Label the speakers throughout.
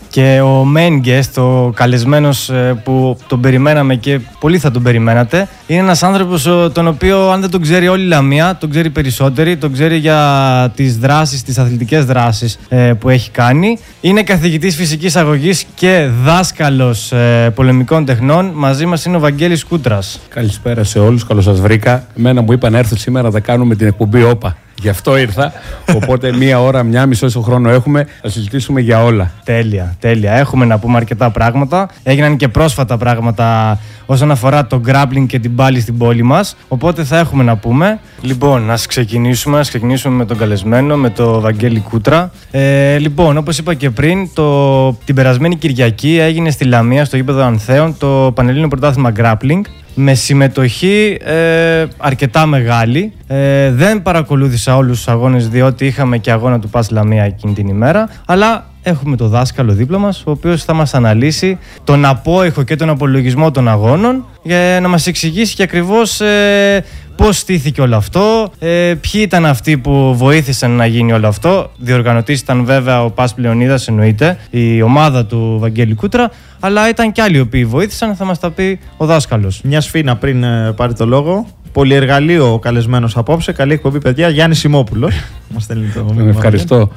Speaker 1: Και ο main guest, ο καλεσμένος που τον περιμέναμε και πολλοί θα τον περιμένατε, είναι ένας άνθρωπος τον οποίο, αν δεν τον ξέρει όλη η Λαμία, τον ξέρει περισσότεροι, τον ξέρει για τις δράσεις, τις αθλητικές δράσεις που έχει κάνει. Είναι καθηγητής φυσικής αγωγής και δάσκαλος πολεμικών τεχνών. Μαζί μας είναι ο Βαγγέλης Κούτρας.
Speaker 2: Καλησπέρα σε όλους, καλώς σας βρήκα. Εμένα μου είπαν να έρθω σήμερα να κάνουμε την εκπομπή ΟΠΑ. Γι' αυτό ήρθα. Οπότε μία ώρα, μία μισή όσο χρόνο έχουμε, θα συζητήσουμε για όλα.
Speaker 1: Τέλεια, τέλεια. Έχουμε να πούμε αρκετά πράγματα. Έγιναν και πρόσφατα πράγματα όσον αφορά το grappling και την πάλη στην πόλη μας. Οπότε θα έχουμε να πούμε. Λοιπόν, ας ξεκινήσουμε με τον καλεσμένο, με τον Βαγγέλη Κούτρα. Λοιπόν, όπως είπα και πριν, την περασμένη Κυριακή έγινε στη Λαμία, στο γήπεδο Ανθέων, το Πανελλήνιο Πρωτάθλημα Grappling. Με συμμετοχή αρκετά μεγάλη. Δεν παρακολούθησα όλους τους αγώνες, διότι είχαμε και αγώνα του ΠΑΣ Λαμία εκείνη την ημέρα. Αλλά έχουμε το δάσκαλο δίπλα μας, ο οποίος θα μας αναλύσει τον απόϊχο και τον απολογισμό των αγώνων, για να μας εξηγήσει και ακριβώς πώς στήθηκε όλο αυτό, ποιοι ήταν αυτοί που βοήθησαν να γίνει όλο αυτό. Διοργανωτής ήταν βέβαια ο ΠΑΣ Πλεωνίδας, εννοείται, η ομάδα του Βαγγέλη Κούτρα, αλλά ήταν και άλλοι οι οποίοι βοήθησαν, θα μας τα πει ο δάσκαλος.
Speaker 3: Μια σφίνα πριν πάρει το λόγο. Πολυεργαλείο ο καλεσμένος απόψε. Καλή εκπομπή, παιδιά. Γιάννης Σιμόπουλος. Μας στέλνει το μήνυμα.
Speaker 2: Ευχαριστώ.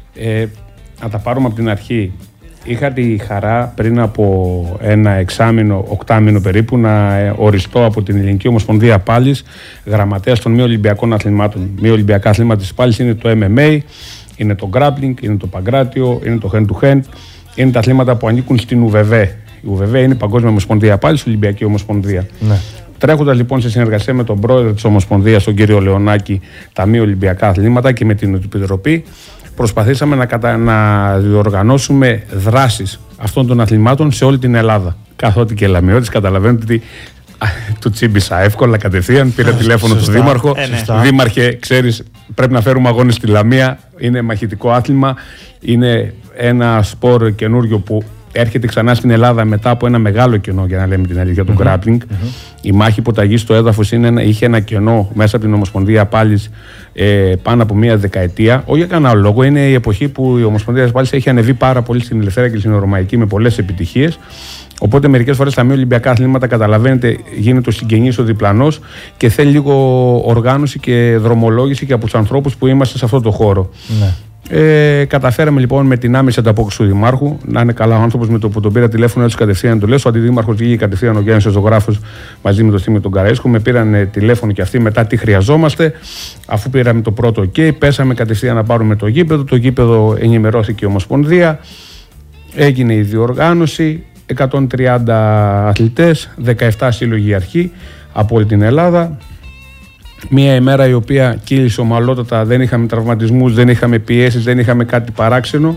Speaker 2: Να τα πάρουμε από την αρχή. Είχα τη χαρά πριν από ένα εξάμηνο, οκτάμηνο περίπου, να οριστώ από την Ελληνική Ομοσπονδία Πάλης γραμματέας των μη Ολυμπιακών αθλημάτων. Μη Ολυμπιακά αθλήματα της Πάλης είναι το MMA, είναι το grappling, είναι το παγκράτιο, είναι το hand to hand. Είναι τα αθλήματα που ανήκουν στην UVV. Η UVV είναι η Παγκόσμια Ομοσπονδία Πάλης, Ολυμπιακή Ομοσπονδία. Ναι. Τρέχοντας λοιπόν σε συνεργασία με τον πρόεδρο της Ομοσπονδίας, τον κύριο Λεωνάκη, τα μη Ολυμπιακά αθλήματα και με την Επιτροπή, προσπαθήσαμε να διοργανώσουμε δράσεις αυτών των αθλημάτων σε όλη την Ελλάδα. Καθότι και Λαμιώτης, καταλαβαίνετε ότι του τσίμπησα εύκολα κατευθείαν. Πήρα τηλέφωνο του Δήμαρχο. Δήμαρχε, ξέρεις, πρέπει να φέρουμε αγώνες στη Λαμία. Είναι μαχητικό άθλημα. Είναι ένα σπορ καινούριο που έρχεται ξανά στην Ελλάδα μετά από ένα μεγάλο κενό, για να λέμε την αλήθεια, το grappling. Η μάχη υποταγής στο έδαφος είχε ένα κενό μέσα από την Ομοσπονδία Πάλης πάνω από μία δεκαετία. Όχι για κανένα λόγο. Είναι η εποχή που η Ομοσπονδία Πάλης έχει ανεβεί πάρα πολύ στην ελευθερία και στην ρωμαϊκή με πολλές επιτυχίες. Οπότε μερικές φορές τα μη Ολυμπιακά αθλήματα, καταλαβαίνετε, γίνεται ο συγγενής ο διπλανός και θέλει λίγο οργάνωση και δρομολόγηση και από τους ανθρώπους που είμαστε σε αυτό το χώρο. Ναι. Καταφέραμε λοιπόν με την άμεση ανταπόκριση του Δημάρχου, να είναι καλά ο άνθρωπος, με το που τον πήρα τηλέφωνο έτσι κατευθείαν, το λέω. Ο αντιδήμαρχος βγήκε κατευθείαν, ο Γιάννης ο ζωγράφος, μαζί με τον Στήμιο τον Καραΐσκο. Με πήραν τηλέφωνο και αυτοί μετά τι χρειαζόμαστε. Αφού πήραμε το πρώτο OK, πέσαμε κατευθείαν να πάρουμε το γήπεδο. Το γήπεδο ενημερώθηκε η Ομοσπονδία. Έγινε η διοργάνωση. 130 αθλητές, 17 σύλλογοι αρχή από όλη την Ελλάδα. Μία ημέρα η οποία κύλησε ομαλότατα, δεν είχαμε τραυματισμούς, δεν είχαμε πιέσεις, δεν είχαμε κάτι παράξενο.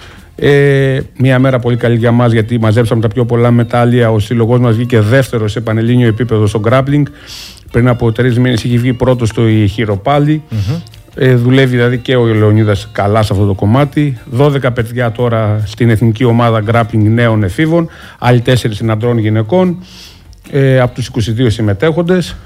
Speaker 2: Μία μέρα πολύ καλή για μας, γιατί μαζέψαμε τα πιο πολλά μετάλλια. Ο σύλλογος μας βγήκε δεύτερο σε πανελλήνιο επίπεδο στο grappling. Πριν από 3 μήνες είχε βγει πρώτος στο Χειροπάλι. Δουλεύει δηλαδή και ο Λεωνίδας καλά σε αυτό το κομμάτι. 12 παιδιά τώρα στην εθνική ομάδα grappling νέων εφήβων, άλλοι 4 συναντρών γυναικών, από τους 22 συμμετέχοντες.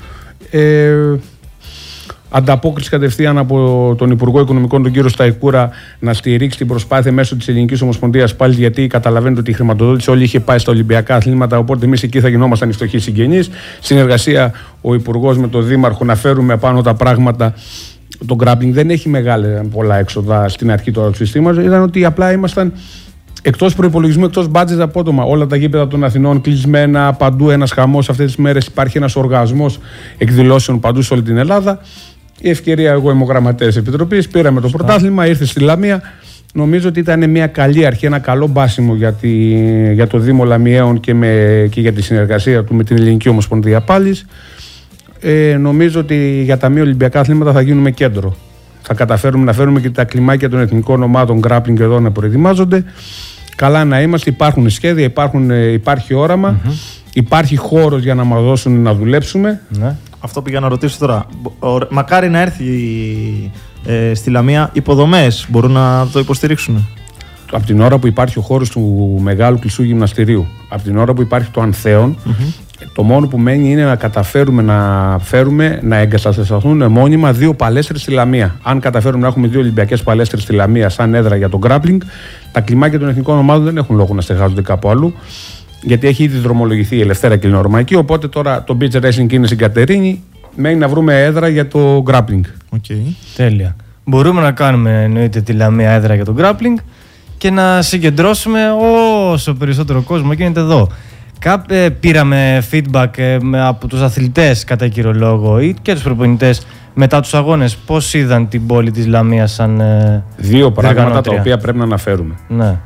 Speaker 2: Ανταπόκριση κατευθείαν από τον Υπουργό Οικονομικών, τον κύριο Σταϊκούρα, να στηρίξει την προσπάθεια μέσω της Ελληνικής Ομοσπονδίας πάλι, γιατί καταλαβαίνετε ότι η χρηματοδότηση όλη είχε πάει στα Ολυμπιακά αθλήματα. Οπότε εμείς εκεί θα γινόμασταν οι φτωχοί συγγενείς. Συνεργασία ο Υπουργός με τον Δήμαρχο να φέρουμε πάνω τα πράγματα. Το grappling δεν έχει πολλά έξοδα στην αρχή του συστήματος. Ήταν ότι απλά ήμασταν εκτός προϋπολογισμού, εκτός budget απότομα. Όλα τα γήπεδα των Αθηνών κλεισμένα, παντού ένας χαμός. Αυτές τις μέρες υπάρχει ένας οργασμός εκδηλώσεων παντού σε όλη την Ελλάδα. Η ευκαιρία, εγώ είμαι ο γραμματέας της Επιτροπής, πήραμε το πρωτάθλημα, ήρθε στη Λαμία. Νομίζω ότι ήταν μια καλή αρχή, ένα καλό μπάσιμο για το Δήμο Λαμιαίων και για τη συνεργασία του με την Ελληνική Ομοσπονδία Πάλης. Νομίζω ότι για τα μη Ολυμπιακά αθλήματα θα γίνουμε κέντρο. Θα καταφέρουμε να φέρουμε και τα κλιμάκια των εθνικών ομάδων grappling εδώ να προετοιμάζονται. Καλά να είμαστε, υπάρχουν σχέδια, υπάρχει όραμα, υπάρχει χώρος για να μας δώσουν να δουλέψουμε.
Speaker 3: Ναι. Αυτό πήγα να ρωτήσω τώρα. Μακάρι να έρθει στη Λαμία, υποδομές μπορούν να το υποστηρίξουν.
Speaker 2: Από την ώρα που υπάρχει ο χώρος του μεγάλου κλειστού γυμναστηρίου, από την ώρα που υπάρχει το Ανθέων, Το μόνο που μένει είναι να καταφέρουμε να εγκατασταθούν μόνιμα 2 παλέστρες στη Λαμία. Αν καταφέρουμε να έχουμε 2 Ολυμπιακές παλέστρες στη Λαμία σαν έδρα για το grappling, τα κλιμάκια των εθνικών ομάδων δεν έχουν λόγο να στεγάζονται κάπου αλλού. Γιατί έχει ήδη δρομολογηθεί η Ελευθέρα και η Νορμαϊκή. Οπότε τώρα το beach racing είναι στην Κατερίνη. Μένει να βρούμε έδρα για το grappling.
Speaker 3: Okay.
Speaker 1: Τέλεια. Μπορούμε να κάνουμε εννοείται τη Λαμία έδρα για το grappling και να συγκεντρώσουμε όσο περισσότερο κόσμο γίνεται εδώ. Πήραμε feedback από τους αθλητές κατά κύριο λόγο ή και τους προπονητές μετά τους αγώνες. Πώς είδαν την πόλη της Λαμίας σαν
Speaker 2: 2 πράγματα τα οποία πρέπει να αναφέρουμε.
Speaker 1: Ναι.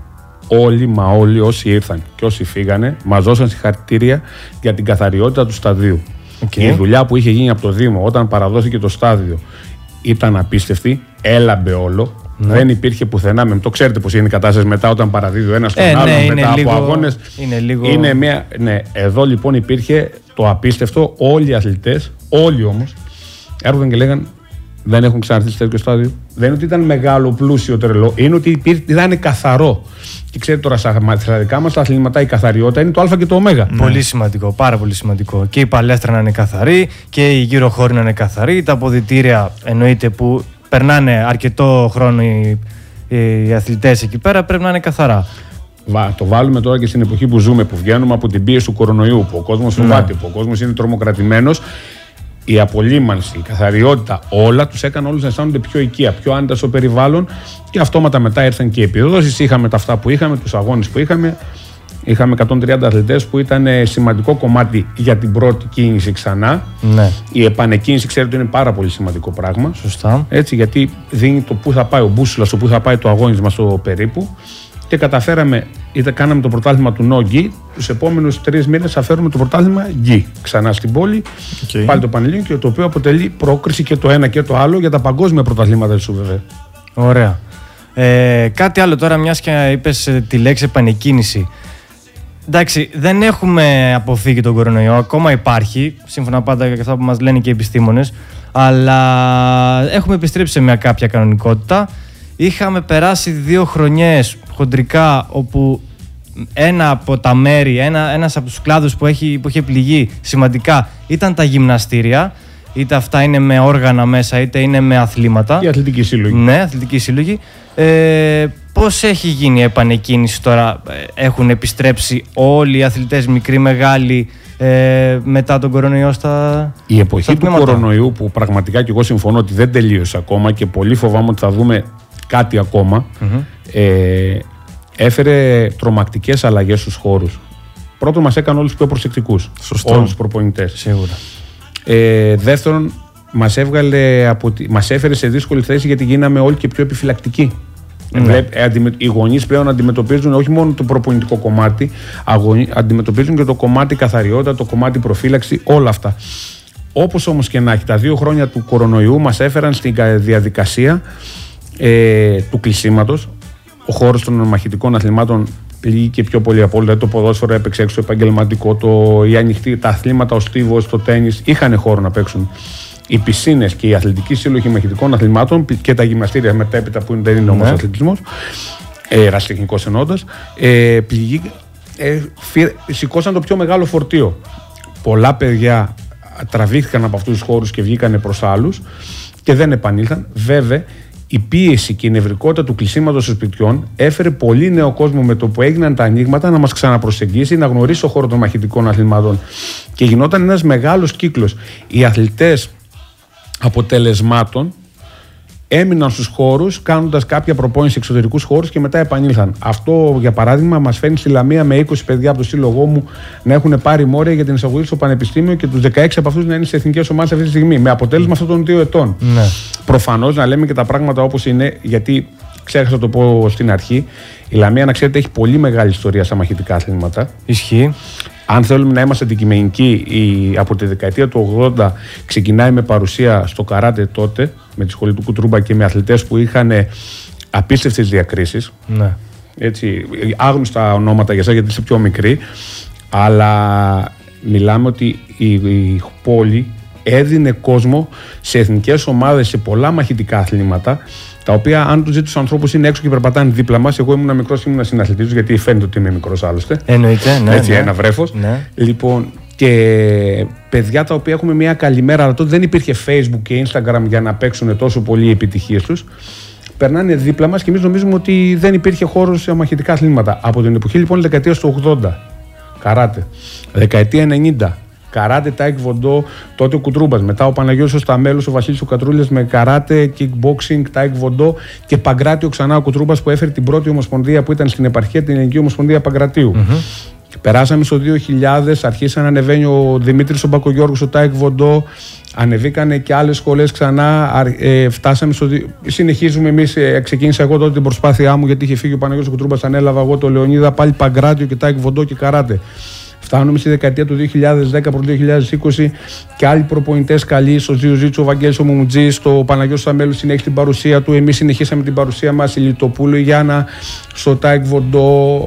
Speaker 2: Όλοι όσοι ήρθαν και όσοι φύγανε μας δώσαν συγχαρητήρια για την καθαριότητα του σταδίου.
Speaker 1: Okay.
Speaker 2: Η δουλειά που είχε γίνει από το Δήμο όταν παραδόθηκε το στάδιο ήταν απίστευτη, έλαμπε όλο. Ναι. Δεν υπήρχε πουθενά. Το ξέρετε πως είναι η κατάσταση μετά όταν παραδίδει ο ένας τον άλλον μετά από αγώνες. Ναι, εδώ λοιπόν υπήρχε το απίστευτο. Όλοι οι αθλητές, όλοι όμως, έρχονταν και λέγαν δεν έχουν ξαναρθεί σε τέτοιο στάδιο. Δεν είναι ότι ήταν μεγάλο, πλούσιο, τρελό. Είναι ότι ήταν καθαρό. Και ξέρετε τώρα, στα δικά μας τα αθλήματα η καθαριότητα είναι το Α και το Ω.
Speaker 1: Πολύ σημαντικό, πάρα πολύ σημαντικό. Και η παλέστρα να είναι καθαρή και οι γύρω χώροι να είναι καθαροί. Τα αποδυτήρια εννοείται που περνάνε αρκετό χρόνο οι αθλητές εκεί πέρα πρέπει να είναι καθαρά.
Speaker 2: Το βάλουμε τώρα και στην εποχή που ζούμε, που βγαίνουμε από την πίεση του κορονοϊού, που ο κόσμος φοβάται, που ο κόσμος είναι τρομοκρατημένος. Η απολύμανση, η καθαριότητα, όλα τους έκαναν όλους να αισθάνονται πιο οικεία, πιο άνετα στο περιβάλλον και αυτόματα μετά ήρθαν και οι επιδόσεις. Είχαμε τα αυτά που είχαμε, τους αγώνες που είχαμε. Είχαμε 130 αθλητές που ήταν σημαντικό κομμάτι για την πρώτη κίνηση ξανά. Ναι. Η επανεκκίνηση, ξέρετε, είναι πάρα πολύ σημαντικό πράγμα.
Speaker 1: Σωστά.
Speaker 2: Έτσι, γιατί δίνει το πού θα πάει ο μπούσουλας, το πού θα πάει το αγώνισμα στο περίπου. Και καταφέραμε, κάναμε το πρωτάθλημα του No Gi. Τους επόμενους 3 μήνες θα φέρουμε το πρωτάθλημα Gi ξανά στην πόλη. Okay. Πάλι το Πανελλήνιο, το οποίο αποτελεί πρόκριση και το ένα και το άλλο για τα παγκόσμια πρωταθλήματα της ΣΟΒΕΒ.
Speaker 1: Ωραία. Κάτι άλλο τώρα, μιας και είπες τη λέξη επανεκκίνηση. Εντάξει, δεν έχουμε αποφύγει τον κορονοϊό, ακόμα υπάρχει, σύμφωνα πάντα και αυτά που μας λένε και οι επιστήμονες, αλλά έχουμε επιστρέψει σε μια κάποια κανονικότητα. Είχαμε περάσει 2 χρονιές χοντρικά όπου ένα από τα μέρη, ένας από τους κλάδους που είχε πληγεί σημαντικά ήταν τα γυμναστήρια. Είτε αυτά είναι με όργανα μέσα, είτε είναι με αθλήματα.
Speaker 2: Η αθλητική σύλλογη.
Speaker 1: Ναι, αθλητική σύλλογη. Πώς έχει γίνει η επανεκκίνηση τώρα, έχουν επιστρέψει όλοι οι αθλητές, μικροί, μεγάλοι, μετά τον κορονοϊό
Speaker 2: η εποχή του κορονοϊού, που πραγματικά και εγώ συμφωνώ ότι δεν τελείωσε ακόμα και πολύ φοβάμαι ότι θα δούμε κάτι ακόμα, έφερε τρομακτικές αλλαγές στους χώρους. Πρώτον, μας έκανε όλους πιο προσεκτικούς. Όλους τους προπονητές.
Speaker 1: Σίγουρα.
Speaker 2: Δεύτερον, μας έφερε σε δύσκολη θέση γιατί γίναμε όλοι και πιο επιφυλακτικοί. Οι γονείς πλέον αντιμετωπίζουν όχι μόνο το προπονητικό κομμάτι, αντιμετωπίζουν και το κομμάτι καθαριότητα, το κομμάτι προφύλαξη, όλα αυτά. Όπως όμως και να έχει, τα 2 χρόνια του κορονοϊού μας έφεραν στην διαδικασία του κλεισίματος. Ο χώρος των μαχητικών αθλημάτων πληγεί πιο πολύ από όλα. Το ποδόσφαιρο έπαιξε έξω, το επαγγελματικό, τα αθλήματα, ο στίβος, το τένις είχαν χώρο να παίξουν. Οι πισίνες και οι αθλητικοί σύλλογοι μαχητικών αθλημάτων και τα γυμναστήρια μετέπειτα που δεν είναι όμως αθλητισμός, ερασιτεχνικός εννοώντας, σηκώσαν το πιο μεγάλο φορτίο. Πολλά παιδιά τραβήχθηκαν από αυτούς τους χώρους και βγήκαν προς άλλους και δεν επανήλθαν. Βέβαια, η πίεση και η νευρικότητα του κλεισίματος των σπιτιών έφερε πολύ νέο κόσμο με το που έγιναν τα ανοίγματα να μας ξαναπροσεγγίσει, να γνωρίσει το χώρο των μαχητικών αθλημάτων. Και γινόταν ένας μεγάλος κύκλος. Οι αθλητές αποτελεσμάτων έμειναν στους χώρους κάνοντας κάποια προπόνηση σε εξωτερικούς χώρους και μετά επανήλθαν. Αυτό, για παράδειγμα, μας φέρνει στη Λαμία με 20 παιδιά από το σύλλογό μου να έχουν πάρει μόρια για την εισαγωγή στο πανεπιστήμιο και τους 16 από αυτούς να είναι σε εθνικές ομάδες αυτή τη στιγμή. Με αποτέλεσμα αυτών των 2 ετών. Ναι. Προφανώς να λέμε και τα πράγματα όπως είναι, γιατί ξέχασα να το πω στην αρχή. Η Λαμία, να ξέρετε, έχει πολύ μεγάλη ιστορία στα μαχητικά αθλήματα.
Speaker 1: Ισχύει.
Speaker 2: Αν θέλουμε να είμαστε αντικειμενικοί, από τη δεκαετία του 80 ξεκινάει με παρουσία στο καράτε τότε, με τη σχολή του Κουτρούμπα και με αθλητές που είχαν απίστευτες διακρίσεις. Ναι. Έτσι, άγνωστα ονόματα για εσάς γιατί είσαι πιο μικρή, αλλά μιλάμε ότι η πόλη έδινε κόσμο σε εθνικές ομάδες, σε πολλά μαχητικά αθλήματα, τα οποία αν τους δείτε τους ανθρώπους είναι έξω και περπατάνε δίπλα μας. Εγώ ήμουν μικρός και ήμουν συναθλητής, γιατί φαίνεται ότι είμαι μικρός άλλωστε.
Speaker 1: Εννοείται, ναι.
Speaker 2: Έτσι,
Speaker 1: ναι.
Speaker 2: Ένα βρέφος.
Speaker 1: Ναι.
Speaker 2: Λοιπόν, και παιδιά τα οποία έχουμε μια καλημέρα, αλλά τότε δεν υπήρχε Facebook και Instagram για να παίξουν τόσο πολύ οι επιτυχίες τους. Περνάνε δίπλα μας και εμείς νομίζουμε ότι δεν υπήρχε χώρος σε μαχητικά αθλήματα. Από την εποχή λοιπόν δεκαετίας του 80, καράτε. Δεκαετία 90, καράτε, τάικ βοντό, τότε ο Κουτρούμπας. Μετά ο Παναγιώτης ο Σταμέλος, ο Βασίλης ο Κατρούλιας με καράτε, kickboxing, τάικ βοντό και Παγκράτιο ξανά ο Κουτρούμπας που έφερε την πρώτη ομοσπονδία που ήταν στην επαρχία, την Ελληνική Ομοσπονδία Παγκρατίου. Περάσαμε στο 2000, αρχίσαν να ανεβαίνει ο Δημήτρης ο Μπακογιώργος, ο τάικ βοντό. Ανεβήκανε και άλλες σχολές ξανά. Φτάσαμε συνεχίζουμε εμείς. Ξεκίνησα εγώ τότε την προσπάθειά μου γιατί είχε φύγει ο Παναγιώτης ο Κουτρούμπας. Ανέλαβα εγώ το Λεωνίδα, πάλι Παγκράτιο και τάικ βοντό και καράτε. Φτάνουμε στη δεκαετία του 2010 προ 2020 και άλλοι προπονητές καλοί, στο Ζιουζίτσου, ο Βαγγέλης ο Μουμουτζής, το Παναγιώτης Σαμέλος συνέχισε την παρουσία του. Εμείς συνεχίσαμε την παρουσία μας, η Λιτοπούλου, η Γιάννα, στο τάικ βοντό,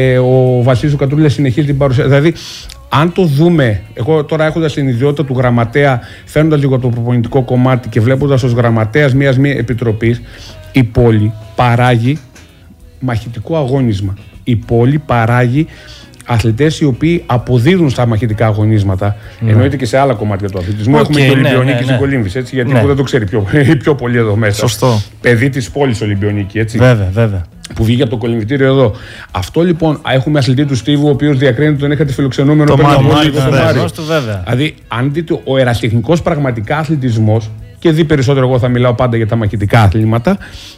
Speaker 2: ο Βασίλης ο Κατρούλιας συνεχίζει την παρουσία. Δηλαδή, αν το δούμε, εγώ τώρα έχοντας την ιδιότητα του γραμματέα, φέρνοντας λίγο το προπονητικό κομμάτι και βλέποντας ως γραμματέας μιας επιτροπής, η πόλη παράγει μαχητικό αγώνισμα. Η πόλη παράγει αθλητές οι οποίοι αποδίδουν στα μαχητικά αγωνίσματα. Εννοείται και σε άλλα κομμάτια του αθλητισμού. Έχουμε και Ολυμπιονίκη στην Κολύμβης, έτσι, γιατί που δεν το ξέρει πιο πολύ εδώ μέσα.
Speaker 3: Σωστό.
Speaker 2: Παιδί της πόλης Ολυμπιονίκη, έτσι.
Speaker 1: Βέβαια.
Speaker 2: Που βγήκε από το κολυμβητήριο εδώ. Αυτό λοιπόν, έχουμε αθλητή του Στίβου, ο οποίος διακρίνεται, τον είχατε φιλοξενούμενο πριν από λίγο, το Μάριο. Δηλαδή, αν δείτε, ο ερασιτεχνικός πραγματικά αθλητισμός, και δει περισσότερο, εγώ θα μιλάω πάντα για τα μαχητικά αθλήματα,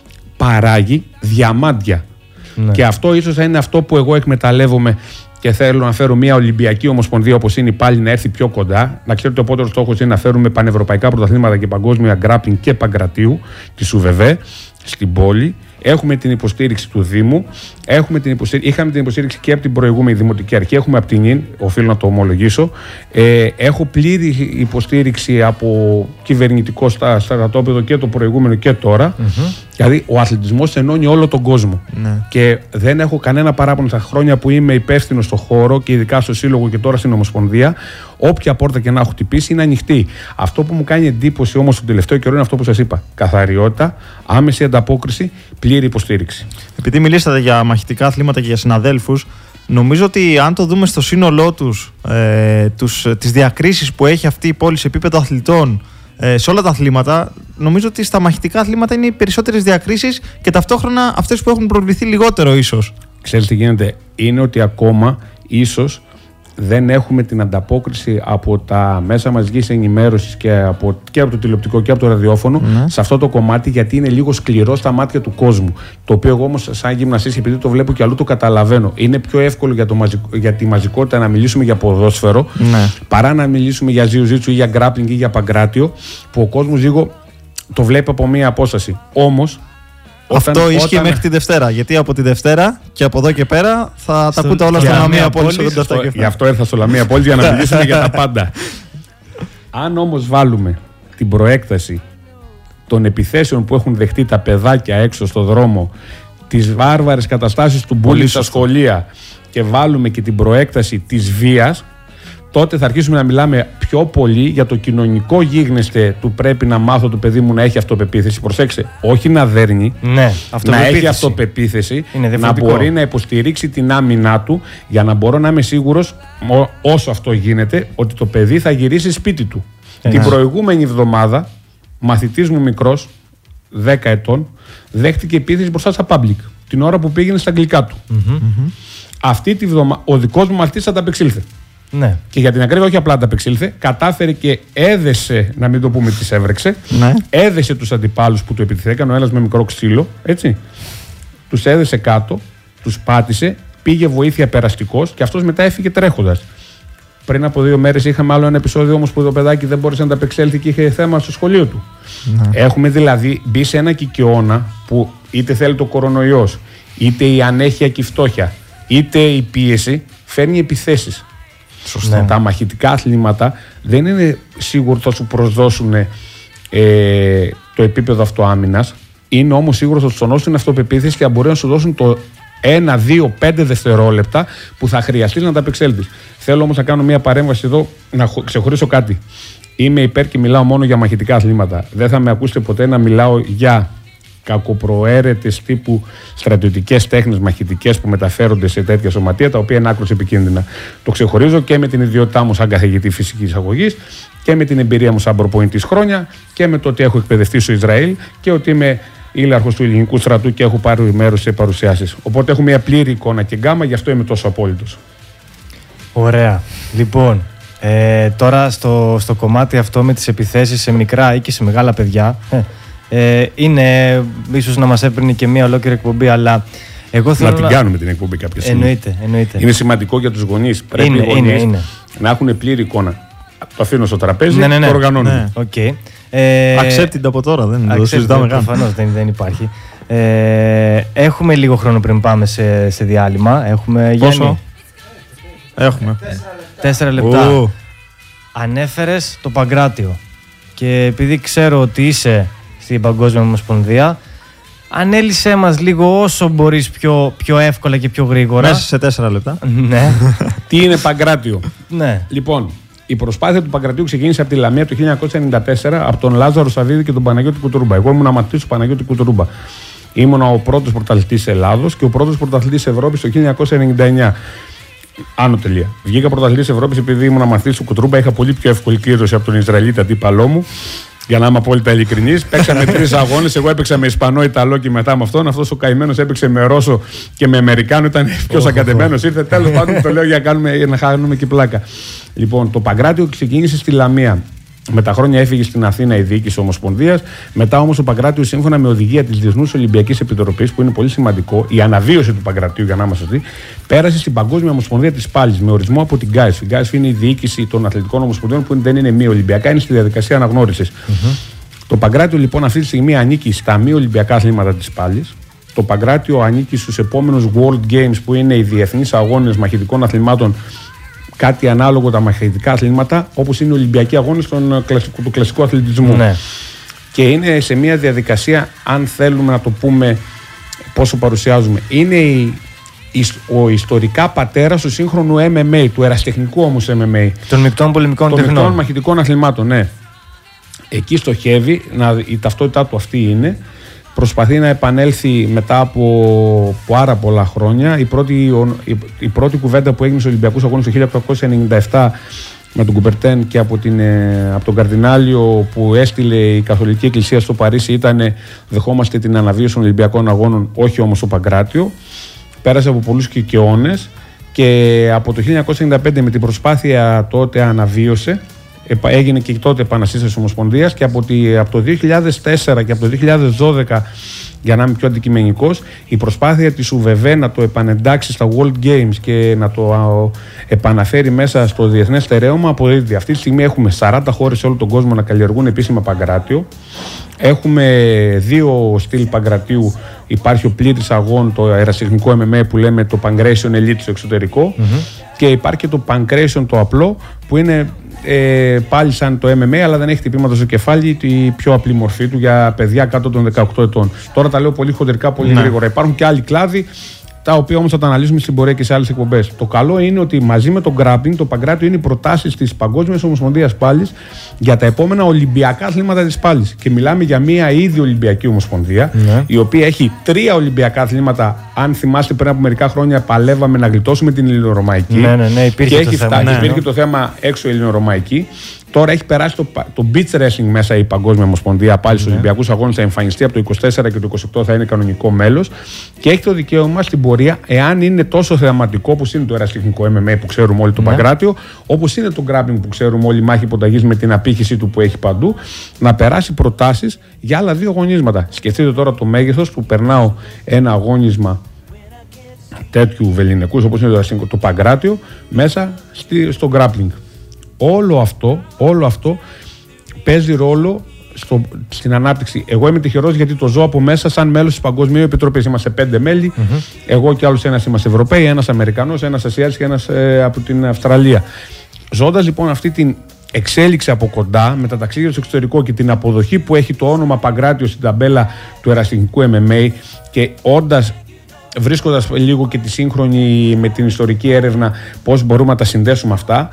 Speaker 2: παράγει διαμάντια. Ναι. Και αυτό ίσως θα είναι αυτό που εγώ εκμεταλλεύομαι και θέλω να φέρω μια Ολυμπιακή Ομοσπονδία όπως είναι πάλι να έρθει πιο κοντά. Να ξέρετε, ο πότερος στόχος είναι να φέρουμε πανευρωπαϊκά πρωταθλήματα και παγκόσμια γκράπλινγκ και Παγκρατίου τη ΣΟΥΒΕΒΕ στην πόλη. Έχουμε την υποστήριξη του Δήμου, είχαμε την υποστήριξη και από την προηγούμενη Δημοτική Αρχή, έχουμε από την ΙΝ, οφείλω να το ομολογήσω. Έχω πλήρη υποστήριξη από κυβερνητικό στρατόπεδο και το προηγούμενο και τώρα. Δηλαδή, ο αθλητισμός ενώνει όλο τον κόσμο. Και δεν έχω κανένα παράπονο στα χρόνια που είμαι υπεύθυνος στο χώρο και ειδικά στο Σύλλογο και τώρα στην Ομοσπονδία. Όποια πόρτα και να έχω χτυπήσει είναι ανοιχτή. Αυτό που μου κάνει εντύπωση όμως τον τελευταίο καιρό είναι αυτό που σας είπα. Καθαριότητα, άμεση ανταπόκριση, πλήρη υποστήριξη. Επειδή
Speaker 3: μιλήσατε για μαχητικά αθλήματα και για συναδέλφους, νομίζω ότι αν το δούμε στο σύνολό τους, τις διακρίσεις που έχει αυτή η πόλη σε επίπεδο αθλητών σε όλα τα αθλήματα, νομίζω ότι στα μαχητικά αθλήματα είναι οι περισσότερες διακρίσεις και ταυτόχρονα αυτές που έχουν προβληθεί λιγότερο ίσως.
Speaker 2: Ξέρετε τι γίνεται, είναι ότι ακόμα ίσως δεν έχουμε την ανταπόκριση από τα μέσα μαζικής ενημέρωσης και από το τηλεοπτικό και από το ραδιόφωνο σε αυτό το κομμάτι, γιατί είναι λίγο σκληρό στα μάτια του κόσμου. Το οποίο εγώ όμως, σαν γυμναστής, επειδή το βλέπω και αλλού, το καταλαβαίνω. Είναι πιο εύκολο για τη μαζικότητα να μιλήσουμε για ποδόσφαιρο παρά να μιλήσουμε για Ζιουζίτσου ή για γκράπλινγκ ή για Παγκράτιο, που ο κόσμος λίγο το βλέπει από μία απόσταση. Όμως,
Speaker 3: αυτό ίσχυε μέχρι τη Δευτέρα. Γιατί από τη Δευτέρα και από εδώ και πέρα θα τα ακούτε όλα στο Λαμία Πόλης.
Speaker 2: Γι' αυτό ήρθα στο Λαμία Πόλης για να μιλήσουμε για τα πάντα. Αν όμως βάλουμε την προέκταση των επιθέσεων που έχουν δεχτεί τα παιδάκια έξω στο δρόμο, τις βάρβαρες καταστάσεις του μπούλινγκ στα σχολεία, και βάλουμε και την προέκταση της βίας, τότε θα αρχίσουμε να μιλάμε πιο πολύ για το κοινωνικό γίγνεσθε του πρέπει να μάθω το παιδί μου να έχει αυτοπεποίθηση. Προσέξτε, όχι να δέρνει, να έχει αυτοπεποίθηση, να μπορεί να υποστηρίξει την άμυνά του, για να μπορώ να είμαι σίγουρος, όσο αυτό γίνεται, ότι το παιδί θα γυρίσει σπίτι του. Την προηγούμενη εβδομάδα, μαθητής μου μικρός, 10 ετών, δέχτηκε επίθεση μπροστά στα public, την ώρα που πήγαινε στα αγγλικά του. Αυτή τη βδομάδα, ο δικός μου μαθητής ανταπεξήλθε.
Speaker 1: Ναι.
Speaker 2: Και για την ακρίβεια, όχι απλά ανταπεξήλθε, κατάφερε και έδεσε, να μην το πούμε τις έβρεξε, έδεσε τους αντιπάλους που του επιτιθέκαν, ο ένας με μικρό ξύλο, έτσι. Τους έδεσε κάτω, τους πάτησε, πήγε βοήθεια περαστικός και αυτός μετά έφυγε τρέχοντας. Πριν από 2 μέρες είχαμε άλλο ένα επεισόδιο όμως που το παιδάκι δεν μπόρεσε να ανταπεξέλθει και είχε θέμα στο σχολείο του. Έχουμε δηλαδή μπει σε ένα κικαιώνα που είτε θέλει το κορονοϊός, είτε η ανέχεια και η φτώχεια, είτε η πίεση φέρνει επιθέσεις. Σωστά. Τα μαχητικά αθλήματα δεν είναι σίγουρο θα σου προσδώσουν το επίπεδο αυτοάμυνας, είναι όμως σίγουρο θα σου τονώσουν αυτοπεποίθηση και θα μπορεί να σου δώσουν το 1, 2, 5 δευτερόλεπτα που θα χρειαστείς να τα απεξέλθεις. Θέλω όμως να κάνω μια παρέμβαση εδώ, να ξεχωρίσω κάτι. Είμαι υπέρ και μιλάω μόνο για μαχητικά αθλήματα. Δεν θα με ακούσετε ποτέ να μιλάω για κακοπροαίρετες τύπου στρατιωτικές τέχνες μαχητικές που μεταφέρονται σε τέτοια σωματεία, τα οποία είναι άκρως επικίνδυνα. Το ξεχωρίζω και με την ιδιότητά μου σαν καθηγητή φυσικής αγωγής και με την εμπειρία μου σαν προπονητής χρόνια και με το ότι έχω εκπαιδευτεί στο Ισραήλ και ότι είμαι ήλαρχος του ελληνικού στρατού και έχω πάρει μέρος σε παρουσιάσεις. Οπότε έχω μια πλήρη εικόνα και γκάμα, γι' αυτό είμαι τόσο απόλυτος.
Speaker 1: Ωραία. Λοιπόν, τώρα στο κομμάτι αυτό με τις επιθέσεις σε μικρά ή και σε μεγάλα παιδιά, είναι ίσως να μας έπαιρνε και μια ολόκληρη εκπομπή, αλλά εγώ θέλω
Speaker 2: να την κάνουμε την εκπομπή κάποια στιγμή.
Speaker 1: Εννοείται.
Speaker 2: Είναι σημαντικό για τους γονείς. Πρέπει οι γονείς να έχουν πλήρη εικόνα. Το αφήνω στο τραπέζι, το οργανώνουμε.
Speaker 1: Okay.
Speaker 3: Accepted από τώρα, δεν συζητάμε καν.
Speaker 1: Προφανώς δεν υπάρχει. Έχουμε λίγο χρόνο πριν πάμε σε διάλειμμα. Έχουμε
Speaker 3: πόσο? Έχουμε
Speaker 1: 4 λεπτά. Ανέφερες το Παγκράτιο και επειδή ξέρω ότι είσαι στην Παγκόσμια Ομοσπονδία, ανέλησέ μας λίγο όσο μπορείς πιο εύκολα και πιο γρήγορα.
Speaker 3: Μέσα σε 4 λεπτά.
Speaker 1: Ναι.
Speaker 2: Τι είναι Παγκράτιο?
Speaker 1: Ναι.
Speaker 2: Λοιπόν, η προσπάθεια του Παγκρατίου ξεκίνησε από τη Λαμία το 1994 από τον Λάζαρο Σαββίδη και τον Παναγιώτη Κουτουρούμπα. Εγώ ήμουν αμαθητής του Παναγιώτη Κουτουρούμπα. Ήμουν ο πρώτος πρωταθλητής Ελλάδος και ο πρώτος πρωταθλητής Ευρώπης το 1999. Άνω τελεία. Βγήκα πρωταθλητής Ευρώπης επειδή ήμουν αμαθητής του Κουτουρούμπα. Είχα πολύ πιο εύκολη κλήρωση από τον Ισραηλίτη αντίπαλό μου. Για να είμαι απόλυτα ειλικρινής. Παίξαμε 3 αγώνες. Εγώ έπαιξα με Ισπανό, Ιταλό και μετά με αυτόν. Αυτός ο καημένος έπαιξε με Ρώσο και με Αμερικάνο. Ήταν πιο σακατεμένος. Ήρθε τέλος πάντων. Το λέω για να χάνουμε και πλάκα. Λοιπόν, το Παγκράτιο ξεκίνησε στη Λαμία. Με τα χρόνια έφυγε στην Αθήνα η διοίκηση Ομοσπονδίας. Μετά όμως ο Παγκράτιος, σύμφωνα με οδηγία της Διεθνούς Ολυμπιακής Επιτροπής, που είναι πολύ σημαντικό, η αναβίωση του Παγκρατίου, για να είμαστε σωστοί, πέρασε στην Παγκόσμια Ομοσπονδία της Πάλης με ορισμό από την ΓΚΑΕΣ. Η ΓΚΑΕΣ είναι η διοίκηση των αθλητικών ομοσπονδιών που δεν είναι μη Ολυμπιακά, είναι στη διαδικασία αναγνώρισης. Το Παγκράτιο λοιπόν αυτή τη στιγμή ανήκει στα μη Ολυμπιακά αθλήματα της Πάλης. Το Παγκράτιο ανήκει στους επόμενους World Games, που είναι οι διεθνείς αγώνες μαχητικών αθλημάτων. Κάτι ανάλογο τα μαχητικά αθλήματα, όπως είναι οι Ολυμπιακοί αγώνες του κλασικού αθλητισμού.
Speaker 1: Ναι.
Speaker 2: Και είναι σε μια διαδικασία, αν θέλουμε να το πούμε πόσο παρουσιάζουμε, είναι ο ιστορικά πατέρας του σύγχρονου MMA, του ερασιτεχνικού όμως MMA.
Speaker 1: Των μεικτών πολεμικών τεχνών.
Speaker 2: Των μεικτών μαχητικών αθλημάτων, ναι. Εκεί στοχεύει, η ταυτότητά του αυτή είναι. Προσπαθεί να επανέλθει μετά από πάρα πολλά χρόνια. Η πρώτη κουβέντα που έγινε στους Ολυμπιακούς Αγώνες το 1897 με τον Κουμπερτέν και από τον Καρδινάλιο που έστειλε η Καθολική Εκκλησία στο Παρίσι ήταν δεχόμαστε την αναβίωση των Ολυμπιακών Αγώνων, όχι όμως το Παγκράτιο. Πέρασε από πολλούς κυκαιώνες και από το 1995 με την προσπάθεια τότε αναβίωσε. Έγινε και τότε επανασύσταση Ομοσπονδίας και από το 2004 και από το 2012, για να είμαι πιο αντικειμενικός, η προσπάθεια της ΟΥΒΕΒΕ να το επανεντάξει στα World Games και να το επαναφέρει μέσα στο διεθνές στερέωμα αποδίδει. Αυτή τη στιγμή έχουμε 40 χώρες σε όλο τον κόσμο να καλλιεργούν επίσημα Παγκράτιο. Έχουμε 2 στυλ Παγκρατίου. Υπάρχει ο πλήρης αγών, το αερασιτεχνικό MMA που λέμε το Pancration Elite στο εξωτερικό, και υπάρχει και το Pancration το απλό που είναι πάλι σαν το MMA, αλλά δεν έχει χτυπήματα στο κεφάλι, η πιο απλή μορφή του για παιδιά κάτω των 18 ετών. Τώρα τα λέω πολύ χοντρικά, πολύ γρήγορα. Υπάρχουν και άλλοι κλάδοι, τα οποία όμως θα τα αναλύσουμε στην πορεία και σε άλλες εκπομπές. Το καλό είναι ότι μαζί με το grappling, το Παγκράτιο είναι οι προτάσεις της Παγκόσμιας Ομοσπονδίας Πάλης για τα επόμενα Ολυμπιακά αθλήματα της Πάλης. Και μιλάμε για μια ήδη Ολυμπιακή Ομοσπονδία, η οποία έχει 3 Ολυμπιακά αθλήματα. Αν θυμάστε, πριν από μερικά χρόνια παλεύαμε να γλιτώσουμε την Ελληνορωμαϊκή.
Speaker 1: Ναι, υπήρχε
Speaker 2: υπήρχε το θέμα έξω Ελληνορωμαϊκή. Τώρα έχει περάσει το beach wrestling μέσα η Παγκόσμια Ομοσπονδία πάλι στους Ολυμπιακούς Αγώνες, θα εμφανιστεί από το 24 και το 28 θα είναι κανονικό μέλος και έχει το δικαίωμα στην πορεία, εάν είναι τόσο θεαματικό όπως είναι το αερασιτεχνικό MMA που ξέρουμε όλοι το Παγκράτιο, όπως είναι το grappling που ξέρουμε όλοι, μάχη υποταγής με την απήχηση του που έχει παντού, να περάσει προτάσεις για άλλα 2 αγωνίσματα. Σκεφτείτε τώρα το μέγεθος που περνάω ένα αγώνισμα τέτοιου βεληνικούς όπως είναι το Παγκράτιο μέσα στο grappling. Όλο αυτό παίζει ρόλο στην ανάπτυξη. Εγώ είμαι τυχερός γιατί το ζω από μέσα σαν μέλος της Παγκόσμιας Επιτροπής. Είμαστε 5 μέλη. Εγώ και άλλος ένας είμαστε Ευρωπαίοι, ένας Αμερικανός, ένας Ασιάτης και ένας από την Αυστραλία. Ζώντας λοιπόν αυτή την εξέλιξη από κοντά με τα ταξίδια στο εξωτερικό και την αποδοχή που έχει το όνομα Παγκράτιο στην ταμπέλα του αερασιτεχνικού MMA και βρίσκοντας λίγο και τη σύγχρονη με την ιστορική έρευνα πώς μπορούμε να τα συνδέσουμε αυτά,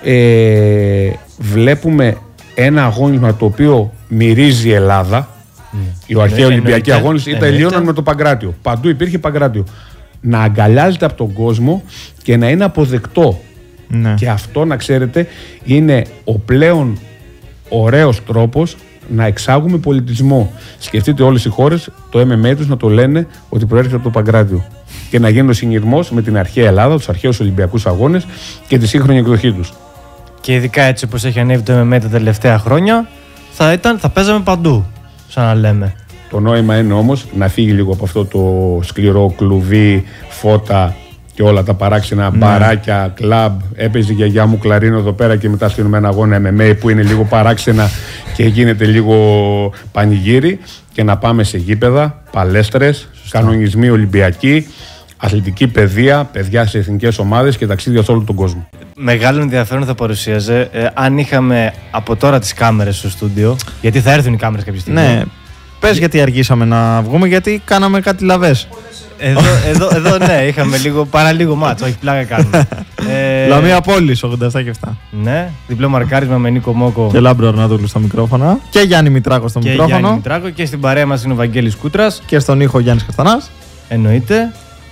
Speaker 2: βλέπουμε ένα αγώνισμα το οποίο μυρίζει Ελλάδα, Οι αρχαίοι Ολυμπιακοί αγώνες τελείωναν με το Παγκράτιο. Παντού υπήρχε Παγκράτιο. Να αγκαλιάζεται από τον κόσμο και να είναι αποδεκτό.
Speaker 3: Ναι.
Speaker 2: Και αυτό, να ξέρετε, είναι ο πλέον ωραίος τρόπος να εξάγουμε πολιτισμό. Σκεφτείτε όλες οι χώρες το MMA τους να το λένε ότι προέρχεται από το Παγκράτιο. Και να γίνει ο συνειρμός με την αρχαία Ελλάδα, τους αρχαίους Ολυμπιακούς αγώνες και τη σύγχρονη εκδοχή τους.
Speaker 1: Και ειδικά έτσι όπως έχει ανέβει το MMA τα τελευταία χρόνια, θα παίζαμε παντού, σαν να λέμε.
Speaker 2: Το νόημα είναι όμως να φύγει λίγο από αυτό το σκληρό κλουβί, φώτα και όλα τα παράξενα μπαράκια, κλαμπ. Έπαιζε η γιαγιά μου κλαρίνο εδώ πέρα και μετά στείλουμε ένα αγώνα MMA που είναι λίγο παράξενα και γίνεται λίγο πανηγύρι. Και να πάμε σε γήπεδα, παλέστρες, κανονισμοί Ολυμπιακοί, αθλητική παιδεία, παιδιά σε εθνικές ομάδες και ταξίδια σε όλο τον κόσμο.
Speaker 1: Μεγάλο ενδιαφέρον θα παρουσίαζε αν είχαμε από τώρα τις κάμερες στο στούντιο, γιατί θα έρθουν οι κάμερες κάποια στιγμή.
Speaker 3: Ναι, πες γιατί αργήσαμε να βγούμε, γιατί κάναμε κάτι λαβές.
Speaker 1: Εδώ ναι, είχαμε παραλίγο μάτσο, όχι πλάκα κάνουμε.
Speaker 3: Λαμία Πόλης, 87 και 7.
Speaker 1: Ναι, διπλό μαρκάρισμα με Νίκο Μόκο
Speaker 3: και Λάμπρο Αρνάτογλου στα μικρόφωνα. Και Γιάννη Μητράκο στο μικρόφωνο.
Speaker 1: Και Γιάννη Μητράκο, και στην παρέα μας είναι ο Βαγγέλης Κούτρας.
Speaker 3: Και στον ήχο Γιάννης Καστανάς.
Speaker 1: Εννοείται.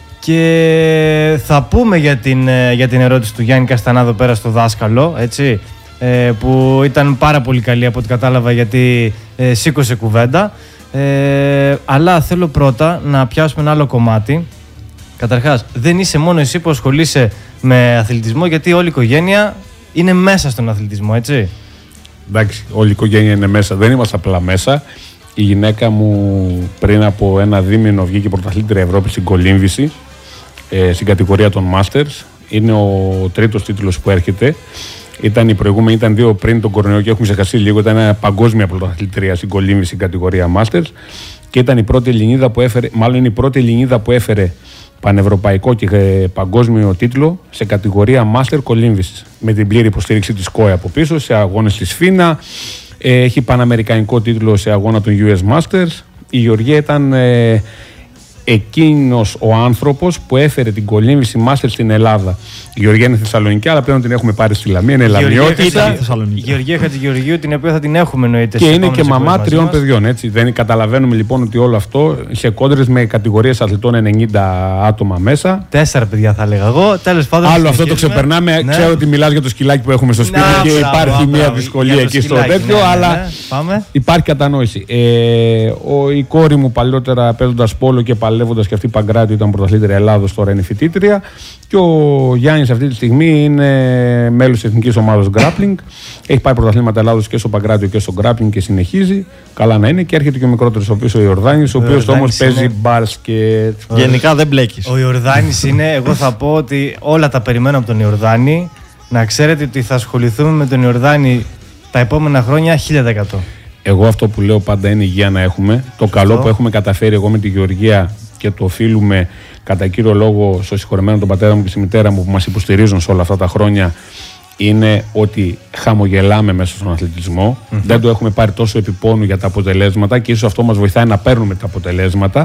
Speaker 1: Και θα πούμε για την ερώτηση του Γιάννη Καστανά εδώ πέρα στο δάσκαλο, έτσι, που ήταν πάρα πολύ καλή από ό,τι κατάλαβα, γιατί σήκωσε κουβέντα. Αλλά θέλω πρώτα να πιάσουμε ένα άλλο κομμάτι. Καταρχάς, δεν είσαι μόνο εσύ που ασχολείσαι με αθλητισμό, γιατί όλη η οικογένεια είναι μέσα στον αθλητισμό, έτσι.
Speaker 2: Εντάξει, όλη η οικογένεια είναι μέσα, δεν είμαστε απλά μέσα. Η γυναίκα μου πριν από ένα δίμηνο βγήκε πρωταθλήτρια Ευρώπη στην κολύμβηση, στην κατηγορία των Masters. Είναι ο τρίτος τίτλος που έρχεται. Η προηγούμενη ήταν 2 πριν τον κορονοϊό και έχουμε ξεχάσει λίγο. Ήταν ένα παγκόσμια πρωταθλήτρια στην κολύμβηση στην κατηγορία Masters. Και ήταν η πρώτη Ελληνίδα που έφερε, μάλλον είναι η πρώτη Ελληνίδα που έφερε πανευρωπαϊκό και παγκόσμιο τίτλο σε κατηγορία Master κολύμβησης. Με την πλήρη υποστήριξη της ΚΟΕ από πίσω, σε αγώνες της ΦΙΝΑ. Έχει παναμερικανικό τίτλο σε αγώνα των US Masters. Η Γεωργία ήταν εκείνος ο άνθρωπος που έφερε την κολύμβηση Masters στην Ελλάδα. Η Γεωργία είναι Θεσσαλονίκη, αλλά πλέον την έχουμε πάρει στη Λαμία. Είναι Λαμιώτισσα.
Speaker 1: Η Γεωργία Χατζηγεωργίου, την οποία θα την έχουμε εννοείται.
Speaker 2: Και είναι και μαμά 3 παιδιών. Έτσι. Δεν καταλαβαίνουμε λοιπόν ότι όλο αυτό σε κόντρες με κατηγορίες αθλητών 90 άτομα μέσα.
Speaker 1: 4 παιδιά θα έλεγα εγώ. Τέλος πάντων.
Speaker 2: Άλλο αυτό το ξεπερνάμε. Ναι. Ξέρω ότι μιλάς για το σκυλάκι που έχουμε στο σπίτι και υπάρχει μια δυσκολία εκεί στο τέτοιο, αλλά υπάρχει κατανόηση. Η κόρη μου παλιότερα παίζοντας πόλο και παλεύοντας και αυτή Παγκράτιο ήταν πρωταθλήτρια Ελλάδος, τώρα είναι φοιτήτρια. Και ο Γιάννης αυτή τη στιγμή είναι μέλος της εθνικής ομάδας grappling. Έχει πάει πρωταθλήματα Ελλάδος και στο Παγκράτιο και στο grappling και συνεχίζει. Καλά να είναι. Και έρχεται και ο μικρότερος ο οποίος ο Ιορδάνης, ο οποίος όμως παίζει μπάσκετ.
Speaker 3: Γενικά δεν μπλέκεις.
Speaker 1: Ο Ιορδάνης είναι, εγώ θα πω ότι όλα τα περιμένω από τον Ιορδάνη. Να ξέρετε ότι θα ασχοληθούμε με τον Ιορδάνη τα επόμενα χρόνια 1000%.
Speaker 2: Εγώ αυτό που λέω πάντα είναι υγεία να έχουμε. Το καλό που έχουμε καταφέρει εγώ με τη Γεωργία και το οφείλουμε κατά κύριο λόγο στο συγχωρεμένο τον πατέρα μου και στη μητέρα μου που μας υποστηρίζουν σε όλα αυτά τα χρόνια, είναι ότι χαμογελάμε μέσα στον αθλητισμό. Δεν το έχουμε πάρει τόσο επιπόνου για τα αποτελέσματα και ίσως αυτό μας βοηθάει να παίρνουμε τα αποτελέσματα.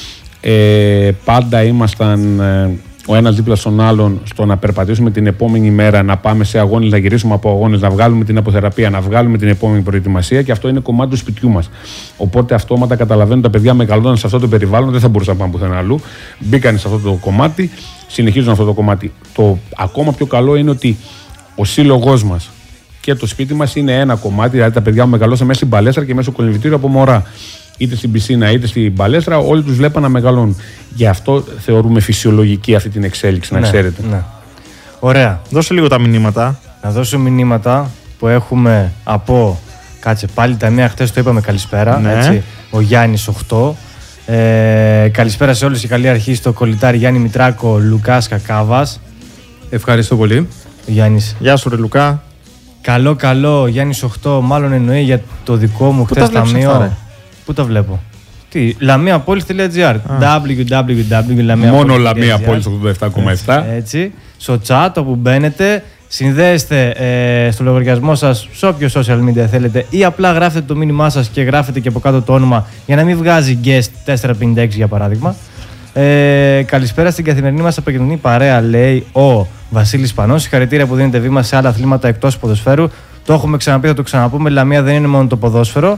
Speaker 2: Πάντα ήμασταν ο ένας δίπλα στον άλλον στο να περπατήσουμε την επόμενη μέρα, να πάμε σε αγώνες, να γυρίσουμε από αγώνες, να βγάλουμε την αποθεραπεία, να βγάλουμε την επόμενη προετοιμασία, και αυτό είναι κομμάτι του σπιτιού μας. Οπότε αυτόματα καταλαβαίνουν τα παιδιά μεγαλώναν σε αυτό το περιβάλλον, δεν θα μπορούσαν να πάνε πουθενά αλλού. Μπήκαν σε αυτό το κομμάτι, συνεχίζουν αυτό το κομμάτι. Το ακόμα πιο καλό είναι ότι ο σύλλογός μας και το σπίτι μας είναι ένα κομμάτι, δηλαδή τα παιδιά μου μεγαλώσαν μέσα στην παλέστρα και μέσα στο κολυμβητήριο από μωρά. Είτε στην πισίνα είτε στην παλέστρα, όλοι τους βλέπαν να μεγαλώνουν. Γι' αυτό θεωρούμε φυσιολογική αυτή την εξέλιξη, να ξέρετε. Ναι.
Speaker 1: Ωραία.
Speaker 3: Δώσε λίγο τα μηνύματα.
Speaker 1: Να δώσω μηνύματα που έχουμε από. Κάτσε πάλι τα νέα, χτες το είπαμε καλησπέρα.
Speaker 3: Ναι.
Speaker 1: Έτσι, ο Γιάννης 8. Καλησπέρα σε όλους και καλή αρχή στο κολλητάρι Γιάννη Μητράκο, Λουκάς Κακάβας.
Speaker 4: Ευχαριστώ πολύ.
Speaker 1: Ο Γιάννης.
Speaker 3: Γεια σου ρε Λουκά.
Speaker 1: Καλό, Γιάννης 8, μάλλον εννοεί για το δικό μου χτες ταμείο. Πού τα βλέπω? Τι, lamiapolis.gr. www.lamiapolis.gr.
Speaker 2: Μόνο Λαμία-Πόλης 87,7.
Speaker 1: Έτσι. Στο chat όπου μπαίνετε, συνδέεστε στο λογαριασμό σας σε όποιο social media θέλετε, ή απλά γράφετε το μήνυμά σας και γράφετε και από κάτω το όνομα για να μην βγάζει guest 456 για παράδειγμα. Καλησπέρα στην καθημερινή μας επικοινωνή παρέα, λέει ο Βασίλης Πανός. Συγχαρητήρια που δίνετε βήμα σε άλλα αθλήματα εκτός ποδοσφαίρου. Το έχουμε ξαναπεί, θα το ξαναπούμε. Λαμία δεν είναι μόνο το ποδόσφαιρο.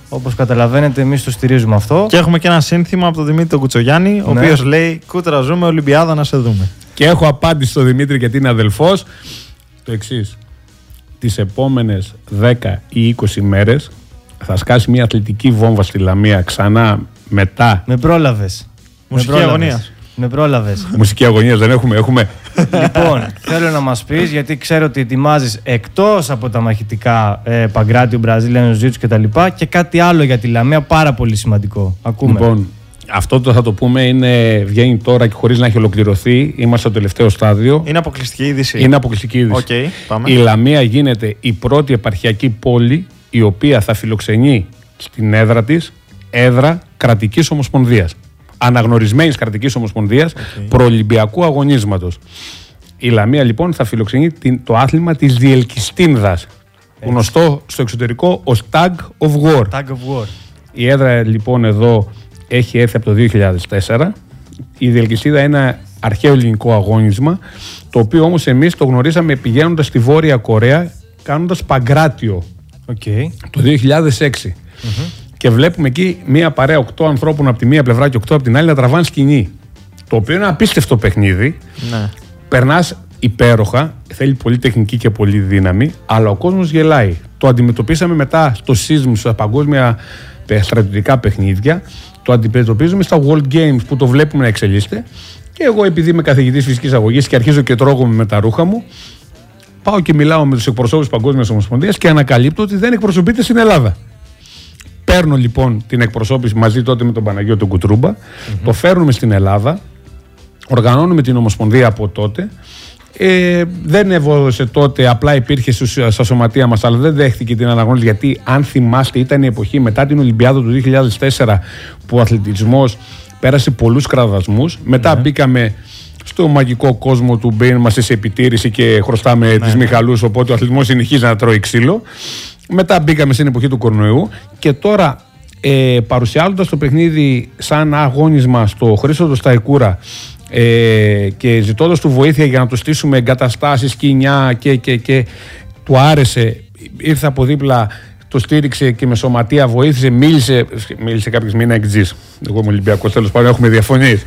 Speaker 1: Όπως καταλαβαίνετε, εμείς το στηρίζουμε αυτό.
Speaker 3: Και έχουμε και ένα σύνθημα από τον Δημήτρη τον Κουτσογιάννη, ο οποίος λέει: Κούτρα ζούμε, Ολυμπιάδα να σε δούμε.
Speaker 2: Και έχω απάντηση στον Δημήτρη, γιατί είναι αδελφός. Το εξής. Τις επόμενες 10 ή 20 μέρες θα σκάσει μια αθλητική βόμβα στη Λαμία ξανά μετά.
Speaker 1: Με πρόλαβες.
Speaker 3: Μουσική αγωνία.
Speaker 1: Με πρόλαβες.
Speaker 2: Μουσική αγωνία δεν έχουμε.
Speaker 1: Λοιπόν, θέλω να μας πεις, γιατί ξέρω ότι ετοιμάζεις εκτός από τα μαχητικά Παγκράτιο, Brazilian Jiu-Jitsu κτλ. Και κάτι άλλο για τη Λαμία πάρα πολύ σημαντικό. Ακούμε.
Speaker 2: Λοιπόν, αυτό θα το πούμε, βγαίνει τώρα και χωρίς να έχει ολοκληρωθεί. Είμαστε στο τελευταίο στάδιο.
Speaker 3: Είναι αποκλειστική είδηση.
Speaker 2: Είναι αποκλειστική είδηση.
Speaker 3: Okay, πάμε.
Speaker 2: Η Λαμία γίνεται η πρώτη επαρχιακή πόλη η οποία θα φιλοξενεί στην έδρα της έδρα κρατικής ομοσπονδίας. Αναγνωρισμένης κρατικής ομοσπονδίας προολυμπιακού αγωνίσματος. Η Λαμία λοιπόν θα φιλοξενεί το άθλημα της διελκυστίνδας, γνωστό στο εξωτερικό ως Tag of War.
Speaker 1: Tag of War.
Speaker 2: Η έδρα λοιπόν εδώ έχει έρθει από το 2004. Η διελκυστίνδα είναι ένα αρχαίο ελληνικό αγώνισμα, το οποίο όμως εμείς το γνωρίσαμε πηγαίνοντας στη Βόρεια Κορέα, κάνοντας Παγκράτιο το 2006. Και βλέπουμε εκεί μία παρέα 8 ανθρώπων από τη μία πλευρά και 8 από την άλλη να τραβάνε σκηνή. Το οποίο είναι ένα απίστευτο παιχνίδι. Ναι. Περνάς υπέροχα, θέλει πολύ τεχνική και πολύ δύναμη, αλλά ο κόσμος γελάει. Το αντιμετωπίσαμε μετά στο SEASM, στα παγκόσμια στρατιωτικά παιχνίδια. Το αντιμετωπίζουμε στα World Games που το βλέπουμε να εξελίσσεται. Και εγώ, επειδή είμαι καθηγητής φυσικής αγωγής και αρχίζω και τρώγομαι με τα ρούχα μου, πάω και μιλάω με τους εκπροσώπους της Παγκόσμιας Ομοσπονδίας και ανακαλύπτω ότι δεν εκπροσωπείται στην Ελλάδα. Παίρνω λοιπόν την εκπροσώπηση μαζί τότε με τον Παναγιώτο τον Κουτρούμπα, το φέρνουμε στην Ελλάδα, οργανώνουμε την Ομοσπονδία από τότε. Δεν εβόδωσε τότε, απλά υπήρχε στα σωματεία μας, αλλά δεν δέχτηκε την αναγνώριση, γιατί αν θυμάστε ήταν η εποχή μετά την Ολυμπιάδα του 2004 που ο αθλητισμός πέρασε πολλούς κραδασμούς. Μετά μπήκαμε στο μαγικό κόσμο του μπαίνουμε είμαστε σε επιτήρηση και χρωστάμε τις Μιχαλούς, οπότε ο αθλητισμός συνεχίζει να τρώει ξύλο. Μετά μπήκαμε στην εποχή του κορονοϊού και τώρα παρουσιάζοντας το παιχνίδι σαν αγώνισμα στο Χρήστο το Σταϊκούρα και ζητώντας του βοήθεια για να του στήσουμε εγκαταστάσεις, σκηνιά και του άρεσε, ήρθε από δίπλα, το στήριξε και με σωματεία βοήθησε, μίλησε κάποιος μήνα εκτζής. Εγώ είμαι Ολυμπιακός, τέλος πάντων έχουμε διαφωνίες.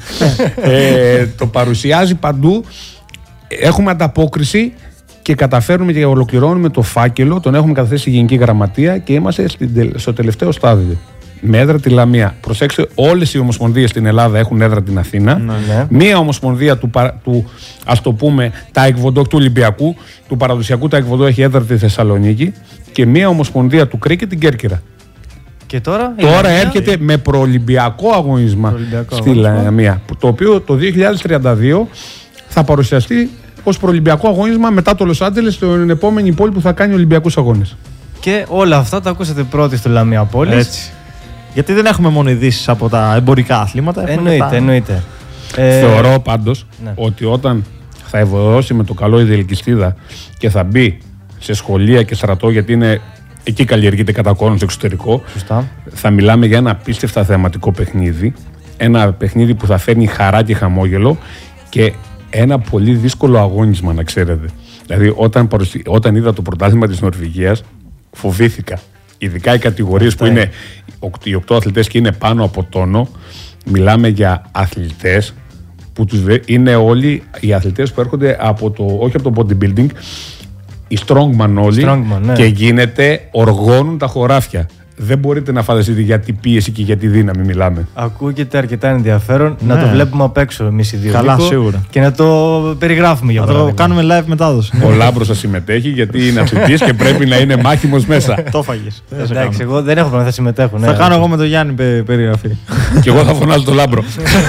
Speaker 2: Το παρουσιάζει παντού, έχουμε ανταπόκριση και καταφέρνουμε και ολοκληρώνουμε το φάκελο, τον έχουμε καταθέσει στη Γενική Γραμματεία και είμαστε στο τελευταίο στάδιο. Με έδρα τη Λαμία. Προσέξτε, όλες οι ομοσπονδίες στην Ελλάδα έχουν έδρα την Αθήνα. Μία ομοσπονδία του ας το πούμε, τάικβοντό του Ολυμπιακού, του παραδοσιακού τάικβοντό έχει έδρα τη Θεσσαλονίκη και μία ομοσπονδία του Κρίκετ την Κέρκυρα.
Speaker 1: Και τώρα
Speaker 2: έρχεται με προολυμπιακό αγωνισμό στη Λαμία. Το οποίο το 2032 θα παρουσιαστεί ως προολυμπιακό αγώνισμα μετά το Λος Άντζελες, στην επόμενη πόλη που θα κάνει Ολυμπιακούς αγώνες.
Speaker 1: Και όλα αυτά τα ακούσατε πρώτοι στο Λαμία Πόλης.
Speaker 3: Έτσι. Γιατί δεν έχουμε μόνο ειδήσεις από τα εμπορικά αθλήματα.
Speaker 1: Εννοείται.
Speaker 2: Θεωρώ πάντως ότι όταν θα ευωδώσει με το καλό η διελκυστίδα και θα μπει σε σχολεία και στρατό, γιατί είναι εκεί καλλιεργείται κατά κόρον στο εξωτερικό, θα μιλάμε για ένα απίστευτα θεαματικό παιχνίδι. Ένα παιχνίδι που θα φέρνει χαρά και χαμόγελο και ένα πολύ δύσκολο αγώνισμα, να ξέρετε. Δηλαδή, όταν είδα το πρωτάθλημα της Νορβηγίας, φοβήθηκα. Ειδικά οι κατηγορίες που είναι οι 8 αθλητές και είναι πάνω από τόνο, μιλάμε για αθλητές που είναι όλοι οι αθλητές που έρχονται όχι από το bodybuilding, οι strongman όλοι, και οργώνουν τα χωράφια. Δεν μπορείτε να φανταστείτε για τι πίεση και για τι δύναμη μιλάμε.
Speaker 1: Ακούγεται αρκετά ενδιαφέρον να το βλέπουμε απ' έξω εμείς οι δύο.
Speaker 3: Καλά, σίγουρα.
Speaker 1: Και να το περιγράφουμε για παράδειγμα.
Speaker 3: Να το κάνουμε live μετάδοση.
Speaker 2: Ο Λάμπρος θα συμμετέχει γιατί είναι αθλητής και πρέπει να είναι μάχημος μέσα.
Speaker 3: Το φάγες.
Speaker 1: Εντάξει, εγώ δεν έχω πρόβλημα, θα συμμετέχω.
Speaker 3: Θα κάνω εγώ με τον Γιάννη περιγραφή.
Speaker 2: Και εγώ θα φωνάζω τον Λάμπρο.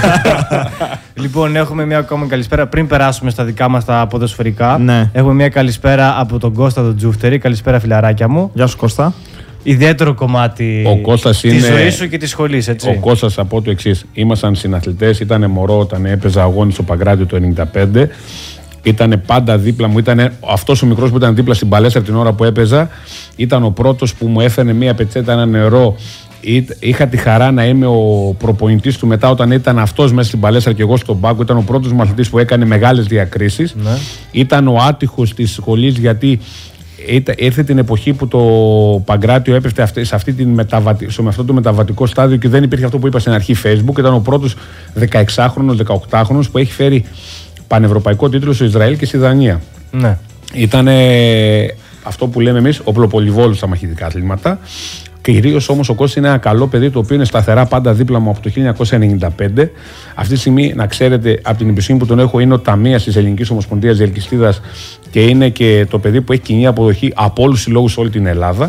Speaker 1: Λοιπόν, έχουμε μια ακόμα καλησπέρα. Πριν περάσουμε στα δικά μας τα ποδοσφαιρικά, έχουμε μια καλησπέρα από τον Κώστα τον Τζούφτερη. Καλησπέρα, φιλαράκια μου.
Speaker 3: Γεια σου, Κώστα.
Speaker 1: Ιδιαίτερο κομμάτι της ζωής σου και της σχολής, έτσι.
Speaker 2: Ο Κώστας, θα πω το εξής. Ήμασταν συναθλητές, ήταν μωρό όταν έπαιζα αγώνες στο Παγκράτιο το 1995. Ήταν πάντα δίπλα μου. Αυτός ο μικρός που ήταν δίπλα στην παλέστρα την ώρα που έπαιζα. Ήταν ο πρώτος που μου έφερνε μία πετσέτα, ένα νερό. Είχα τη χαρά να είμαι ο προπονητής του μετά, όταν ήταν αυτός μέσα στην παλέστρα και εγώ στον πάγκο. Ήταν ο πρώτος μαθητής που έκανε μεγάλες διακρίσεις. Ήταν ο άτυχος της σχολής, γιατί ήρθε την εποχή που το Παγκράτιο έπεφτε σε αυτό το μεταβατικό στάδιο και δεν υπήρχε αυτό που είπα στην αρχή Facebook. Ήταν ο πρώτος 16χρονος, 18χρονος που έχει φέρει πανευρωπαϊκό τίτλο στο Ισραήλ και στη Δανία.
Speaker 1: Ναι.
Speaker 2: Ήταν αυτό που λέμε εμείς οπλοπολιβόλου στα μαχητικά αθλήματα. Κυρίως όμως ο Κώστας είναι ένα καλό παιδί, το οποίο είναι σταθερά πάντα δίπλα μου από το 1995. Αυτή τη στιγμή, να ξέρετε, από την επιστήμη που τον έχω, είναι ο ταμείας της Ελληνικής Ομοσπονδίας Διελκυστίδας και είναι και το παιδί που έχει κοινή αποδοχή από όλους τους συλλόγους σε όλη την Ελλάδα.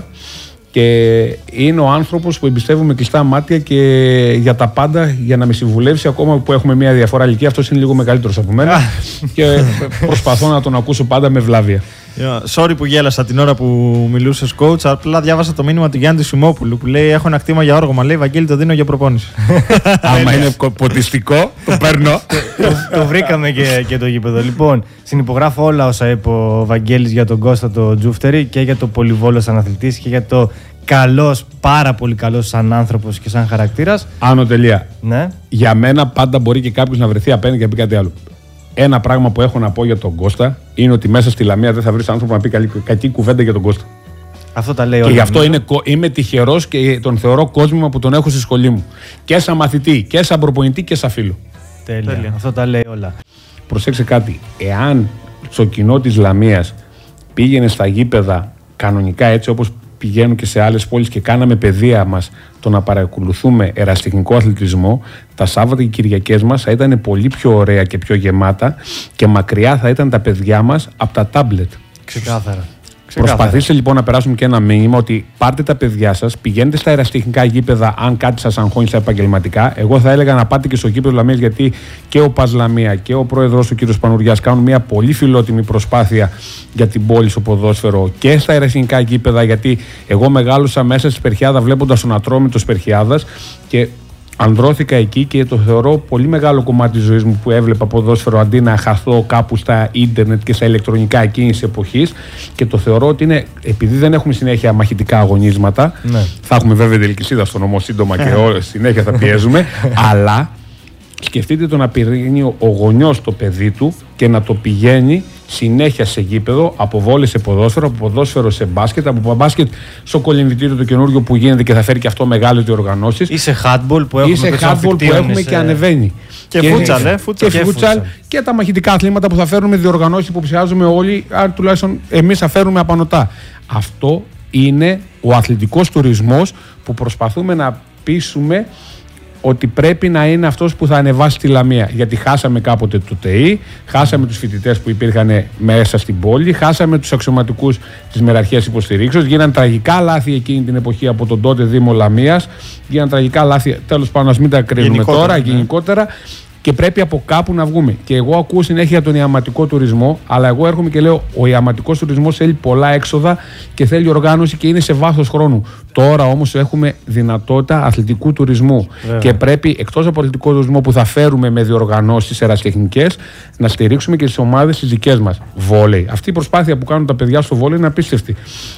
Speaker 2: Και είναι ο άνθρωπος που εμπιστεύομαι κλειστά μάτια και για τα πάντα, για να με συμβουλεύσει, ακόμα που έχουμε μια διαφορά ηλικία. Αυτός είναι λίγο μεγαλύτερος από μένα και προσπαθώ να τον ακούσω πάντα με ευλάβεια.
Speaker 3: Sorry που γέλασα την ώρα που μιλούσες, coach. Απλά διάβασα το μήνυμα του Γιάννη Σιμόπουλου που λέει: έχω ένα κτήμα για όργωμα. Λέει: Βαγγέλη, το δίνω για προπόνηση.
Speaker 2: Άμα είναι ποτιστικό, το παίρνω.
Speaker 1: Το βρήκαμε και το γήπεδο. Λοιπόν, συνυπογράφω όλα όσα είπε ο Βαγγέλης για τον Κώστα το Τζούφτερη και για το πολυβόλο σαν αθλητής και για το καλός, πάρα πολύ καλός σαν άνθρωπος και σαν χαρακτήρας.
Speaker 2: Άνω τελεία.
Speaker 1: Ναι.
Speaker 2: Για μένα πάντα μπορεί και κάποιος να βρεθεί απέναντι και να πει κάτι άλλο. Ένα πράγμα που έχω να πω για τον Κώστα είναι ότι μέσα στη Λαμία δεν θα βρεις άνθρωπο να πει κακή κουβέντα για τον Κώστα.
Speaker 1: Αυτό τα λέει όλα.
Speaker 2: Και γι' αυτό είμαι τυχερός και τον θεωρώ κόσμημα που τον έχω στη σχολή μου. Και σαν μαθητή, και σαν προπονητή και σαν φίλο.
Speaker 1: Τέλεια. Αυτό τα λέει όλα.
Speaker 2: Προσέξτε κάτι. Εάν στο κοινό της Λαμίας πήγαινε στα γήπεδα κανονικά, έτσι όπως πηγαίνουν και σε άλλες πόλεις και κάναμε παιδεία μας το να παρακολουθούμε ερασιτεχνικό αθλητισμό, τα Σάββατα και οι Κυριακές μας θα ήταν πολύ πιο ωραία και πιο γεμάτα και μακριά θα ήταν τα παιδιά μας από τα τάμπλετ.
Speaker 1: Ξεκάθαρα.
Speaker 2: Προσπαθήστε λοιπόν να περάσουμε και ένα μήνυμα ότι πάρτε τα παιδιά σας, πηγαίνετε στα ερασιτεχνικά γήπεδα αν κάτι σας αγχώνει στα επαγγελματικά. Εγώ θα έλεγα να πάτε και στο γήπεδο Λαμίας, γιατί και ο Πας Λαμία και ο πρόεδρος του κ. Πανουριάς κάνουν μια πολύ φιλότιμη προσπάθεια για την πόλη στο ποδόσφαιρο και στα ερασιτεχνικά γήπεδα, γιατί εγώ μεγάλωσα μέσα στη Σπερχιάδα βλέποντας τον Ατρόμητο Σπερχιάδας και ανδρώθηκα εκεί και το θεωρώ πολύ μεγάλο κομμάτι της ζωής μου που έβλεπα ποδόσφαιρο αντί να χαθώ κάπου στα ίντερνετ και στα ηλεκτρονικά εκείνης της εποχής, και το θεωρώ ότι είναι, επειδή δεν έχουμε συνέχεια μαχητικά αγωνίσματα, ναι. Θα έχουμε βέβαια Διελκυστίδα στο νομό σύντομα και συνέχεια θα πιέζουμε, αλλά σκεφτείτε το να πηγαίνει ο γονιός το παιδί του και να το πηγαίνει συνέχεια σε γήπεδο, από βόλεϊ σε ποδόσφαιρο, από ποδόσφαιρο σε μπάσκετ, από μπάσκετ στο κολυμβητήριο το καινούργιο που γίνεται και θα φέρει και αυτό μεγάλες διοργανώσεις.
Speaker 1: Ή σε handball που έχουμε,
Speaker 2: και ανεβαίνει.
Speaker 3: Και φούτσαλ.
Speaker 2: Και τα μαχητικά αθλήματα που θα φέρουμε διοργανώσεις που ψηφιάζουμε όλοι, τουλάχιστον εμείς θα φέρουμε απανωτά. Αυτό είναι ο αθλητικός τουρισμός που προσπαθούμε να πείσουμε ότι πρέπει να είναι αυτός που θα ανεβάσει τη Λαμία. Γιατί χάσαμε κάποτε το ΤΕΗ, χάσαμε τους φοιτητές που υπήρχαν μέσα στην πόλη, χάσαμε τους αξιωματικούς της μεραρχίας υποστηρίξεως, γίναν τραγικά λάθη εκείνη την εποχή από τον τότε Δήμο Λαμίας, γίναν τραγικά λάθη, τέλος πάντων, ας μην τα κρίνουμε τώρα, γενικότερα. Και πρέπει από κάπου να βγούμε. Και εγώ ακούω συνέχεια τον ιαματικό τουρισμό, αλλά εγώ έρχομαι και λέω: ο ιαματικός τουρισμός θέλει πολλά έξοδα και θέλει οργάνωση και είναι σε βάθος χρόνου. Τώρα όμως έχουμε δυνατότητα αθλητικού τουρισμού. Και πρέπει, εκτός από αθλητικό τουρισμό που θα φέρουμε με διοργανώσεις ερασιτεχνικές, να στηρίξουμε και τις ομάδες τις δικές μας. Βόλεϊ. Αυτή η προσπάθεια που κάνουν τα παιδιά στο βόλεϊ είναι απίστευτη.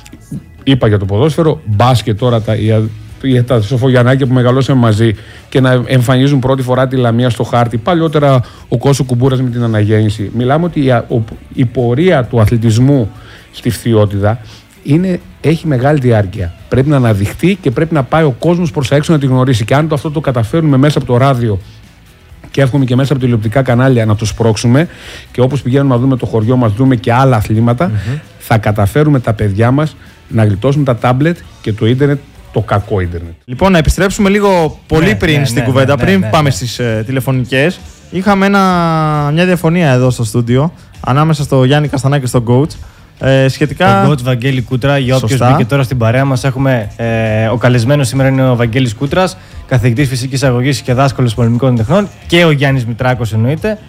Speaker 2: Είπα για το ποδόσφαιρο, μπάσκετ τώρα για τα Σοφογιαννάκια που μεγαλώσαμε μαζί και να εμφανίζουν πρώτη φορά τη Λαμία στο χάρτη. Παλιότερα ο Κώσο Κουμπούρας με την αναγέννηση. Μιλάμε ότι η πορεία του αθλητισμού στη Φθιώτιδα έχει μεγάλη διάρκεια. Πρέπει να αναδειχθεί και πρέπει να πάει ο κόσμος προς τα έξω να τη γνωρίσει. Και αν αυτό το καταφέρουμε μέσα από το ράδιο και εύχομαι και μέσα από τηλεοπτικά κανάλια να το σπρώξουμε, και όπως πηγαίνουμε να δούμε το χωριό μας, δούμε και άλλα αθλήματα, θα καταφέρουμε τα παιδιά μας να γλιτώσουν τα τάμπλετ και το ίντερνετ, το κακό ίντερνετ.
Speaker 3: Λοιπόν, να επιστρέψουμε λίγο πολύ πριν στην κουβέντα, πριν πάμε στις τηλεφωνικές. Είχαμε μια διαφωνία εδώ στο στούντιο ανάμεσα στο Γιάννη Καστανά και στον coach. Σχετικά...
Speaker 1: Τον coach Βαγγέλη Κούτρα, για όποιος μπήκε τώρα στην παρέα μας, έχουμε ο καλεσμένος σήμερα είναι ο Βαγγέλης Κούτρας, καθηγητής φυσικής αγωγής και δάσκαλος πολεμικών τεχνών, και ο Γιάννης Μητράκος εννοείται.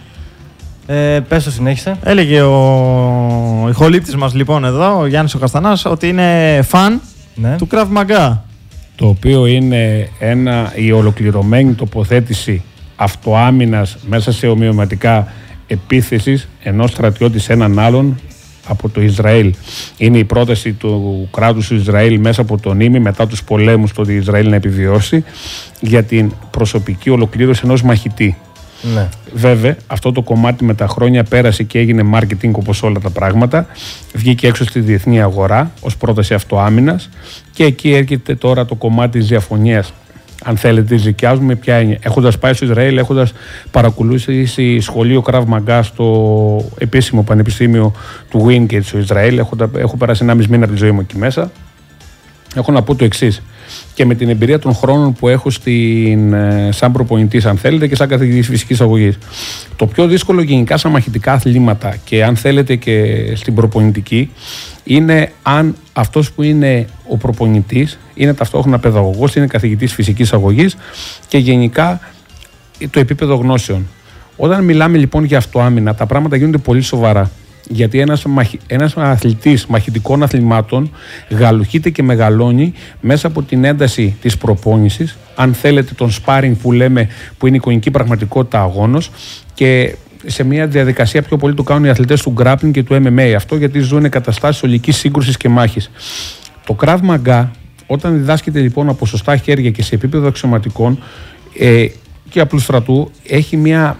Speaker 1: Πες το, συνέχισε. Έλεγε
Speaker 3: ο ηχολήπτης μας λοιπόν εδώ, ο Γιάννης ο Καστανάς, ότι είναι φαν του Krav Maga.
Speaker 2: Το οποίο είναι η ολοκληρωμένη τοποθέτηση αυτοάμυνας μέσα σε ομοιωματικά επίθεσης ενός στρατιώτη σε έναν άλλον από το Ισραήλ. Είναι η πρόταση του κράτους του Ισραήλ μέσα από τον ήμι μετά τους πολέμους το Ισραήλ να επιβιώσει για την προσωπική ολοκλήρωση ενός μαχητή.
Speaker 1: Ναι.
Speaker 2: Βέβαια, αυτό το κομμάτι με τα χρόνια πέρασε και έγινε marketing όπως όλα τα πράγματα. Βγήκε έξω στη διεθνή αγορά ως πρόταση αυτοάμυνας και εκεί έρχεται τώρα το κομμάτι της διαφωνίας. Αν θέλετε, τη δικιάζουμε ποια είναι. Έχοντας πάει στο Ισραήλ, έχοντας παρακολουθήσει σχολείο Krav Maga στο επίσημο πανεπιστήμιο του Wingate στο Ισραήλ, έχω περάσει 1,5 μήνα από τη ζωή μου εκεί μέσα. Έχω να πω το εξής. Και με την εμπειρία των χρόνων που έχω σαν προπονητής, αν θέλετε, και σαν καθηγητής φυσικής αγωγής. Το πιο δύσκολο γενικά στα μαχητικά αθλήματα και αν θέλετε και στην προπονητική είναι αν αυτός που είναι ο προπονητής είναι ταυτόχρονα παιδαγωγός, είναι καθηγητής φυσικής αγωγής και γενικά το επίπεδο γνώσεων. Όταν μιλάμε λοιπόν για αυτοάμυνα, τα πράγματα γίνονται πολύ σοβαρά. Γιατί ένας αθλητής μαχητικών αθλημάτων γαλουχείται και μεγαλώνει μέσα από την ένταση της προπόνησης, αν θέλετε τον sparring που λέμε, που είναι η εικονική πραγματικότητα αγώνος, και σε μια διαδικασία πιο πολύ το κάνουν οι αθλητές του grappling και του MMA. Αυτό γιατί ζουν καταστάσεις ολικής σύγκρουσης και μάχης. Το Krav Maga, όταν διδάσκεται λοιπόν από σωστά χέρια και σε επίπεδο αξιωματικών και απλού στρατού, έχει μια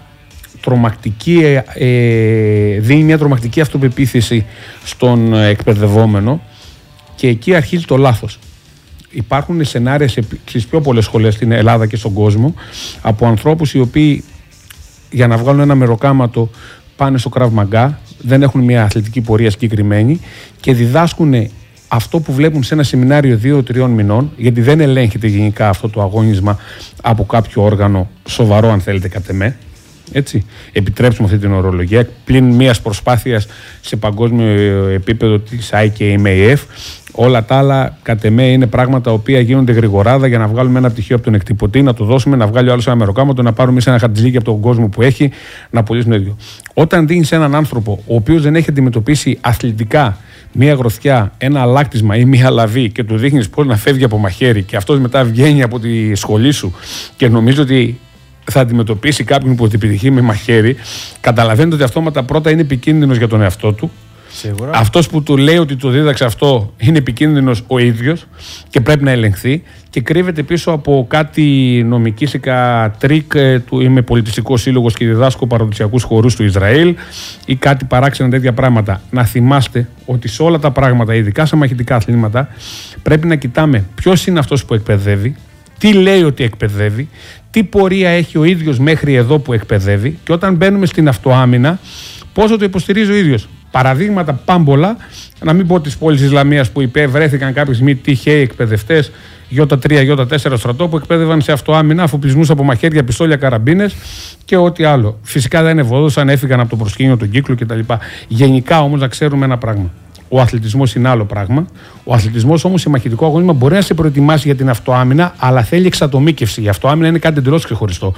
Speaker 2: δίνει μια τρομακτική αυτοπεποίθηση στον εκπαιδευόμενο και εκεί αρχίζει το λάθος. Υπάρχουν σενάρια στις πιο πολλές σχολές στην Ελλάδα και στον κόσμο από ανθρώπους οι οποίοι για να βγάλουν ένα μεροκάματο πάνε στο Krav Maga, δεν έχουν μια αθλητική πορεία συγκεκριμένη και διδάσκουν αυτό που βλέπουν σε ένα σεμινάριο 2-3 μηνών, γιατί δεν ελέγχεται γενικά αυτό το αγώνισμα από κάποιο όργανο σοβαρό, αν θέλετε, κατ' εμέ. Έτσι, επιτρέψουμε αυτή την ορολογία πλην μιας προσπάθειας σε παγκόσμιο επίπεδο της IKMAF. Όλα τα άλλα κατ' εμέ είναι πράγματα τα οποία γίνονται γρηγοράδα για να βγάλουμε ένα πτυχίο από τον εκτυπωτή, να το δώσουμε, να βγάλει ο άλλος ένα μεροκάματο, να πάρουμε σε ένα χαρτζίκι από τον κόσμο που έχει, να πουλήσουμε το ίδιο. Όταν δίνεις έναν άνθρωπο ο οποίος δεν έχει αντιμετωπίσει αθλητικά μία γροθιά, ένα αλλάκτισμα ή μία λαβή και του δείχνεις πώς να φεύγει από μαχαίρι και αυτός μετά βγαίνει από τη σχολή σου και νομίζω ότι θα αντιμετωπίσει κάποιον που επιτυχεί με μαχαίρι, καταλαβαίνετε ότι αυτόματα πρώτα είναι επικίνδυνος για τον εαυτό του.
Speaker 1: Σίγουρα.
Speaker 2: Αυτός που του λέει ότι του δίδαξε αυτό είναι επικίνδυνος ο ίδιος και πρέπει να ελεγχθεί και κρύβεται πίσω από κάτι νομικήσικα τρίκ του είμαι πολιτιστικός σύλλογος και διδάσκω παραδοσιακούς χορούς του Ισραήλ ή κάτι παράξενα τέτοια πράγματα. Να θυμάστε ότι σε όλα τα πράγματα, ειδικά σε μαχητικά αθλήματα, πρέπει να κοιτάμε ποιος είναι αυτός που εκπαιδεύει, τι λέει ότι εκπαιδεύει, τι πορεία έχει ο ίδιος μέχρι εδώ που εκπαιδεύει και όταν μπαίνουμε στην αυτοάμυνα, πόσο το υποστηρίζει ο ίδιος. Παραδείγματα πάμπολα, να μην πω της πόλης Ισλαμίας που βρέθηκαν κάποια στιγμή τυχαίοι εκπαιδευτές Ι3, Ι4 στρατό που εκπαίδευαν σε αυτοάμυνα, αφοπλισμούς από μαχαίρια, πιστόλια, καραμπίνες και ό,τι άλλο. Φυσικά δεν ευωδούσαν, έφυγαν από το προσκήνιο, τον κύκλο κτλ. Γενικά όμως να ξέρουμε ένα πράγμα. Ο αθλητισμός είναι άλλο πράγμα. Ο αθλητισμός όμως σε μαχητικό αγώνισμα μπορεί να σε προετοιμάσει για την αυτοάμυνα, αλλά θέλει εξατομίκευση. Η αυτοάμυνα είναι κάτι εντελώς ξεχωριστό.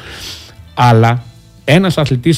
Speaker 2: Αλλά ένας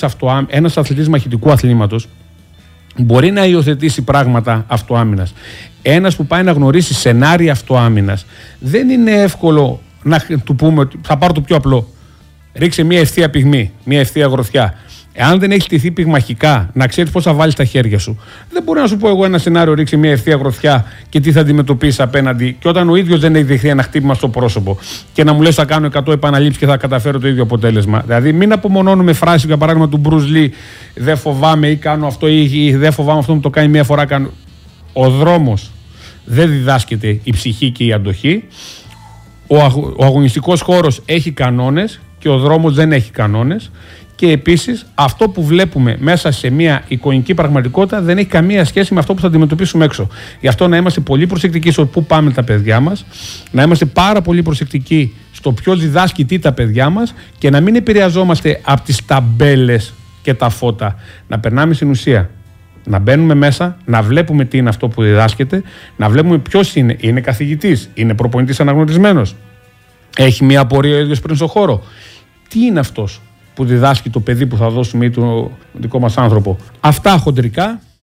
Speaker 2: αθλητής μαχητικού αθλήματος μπορεί να υιοθετήσει πράγματα αυτοάμυνας. Ένας που πάει να γνωρίσει σενάρια αυτοάμυνας, δεν είναι εύκολο να του πούμε ότι θα πάρω το πιο απλό. Ρίξε μια ευθεία πυγμή, μια ευθεία γροθιά. Εάν δεν έχει στηθεί πυγμαχικά, να ξέρει πώς θα βάλεις τα χέρια σου, δεν μπορεί να σου πω εγώ ένα σενάριο, ρίξει μια ευθεία γροθιά και τι θα αντιμετωπίσει απέναντι. Και όταν ο ίδιος δεν έχει δεχθεί ένα χτύπημα στο πρόσωπο και να μου λες θα κάνω 100 επαναλήψεις και θα καταφέρω το ίδιο αποτέλεσμα. Δηλαδή, μην απομονώνουμε φράση για παράδειγμα του Bruce Lee, δεν φοβάμαι ή κάνω αυτό ή δεν φοβάμαι αυτό που το κάνει μια φορά. Ο δρόμος δεν διδάσκεται η ψυχή και η αντοχή. Ο αγωνιστικός χώρος έχει κανόνες και ο δρόμος δεν έχει κανόνες. Και επίσης αυτό που βλέπουμε μέσα σε μια εικονική πραγματικότητα δεν έχει καμία σχέση με αυτό που θα αντιμετωπίσουμε έξω. Γι' αυτό να είμαστε πολύ προσεκτικοί στο πού πάμε τα παιδιά μας, να είμαστε πάρα πολύ προσεκτικοί στο ποιος διδάσκει τι τα παιδιά μας και να μην επηρεαζόμαστε από τις ταμπέλες και τα φώτα. Να περνάμε στην ουσία. Να μπαίνουμε μέσα, να βλέπουμε τι είναι αυτό που διδάσκεται, να βλέπουμε ποιος είναι. Είναι καθηγητής, είναι προπονητής αναγνωρισμένος, έχει μια απορία ο ίδιος πριν στο χώρο. Τι είναι αυτός που διδάσκει το παιδί που θα δώσουμε ή το δικό μας άνθρωπο. Αυτά χοντρικά.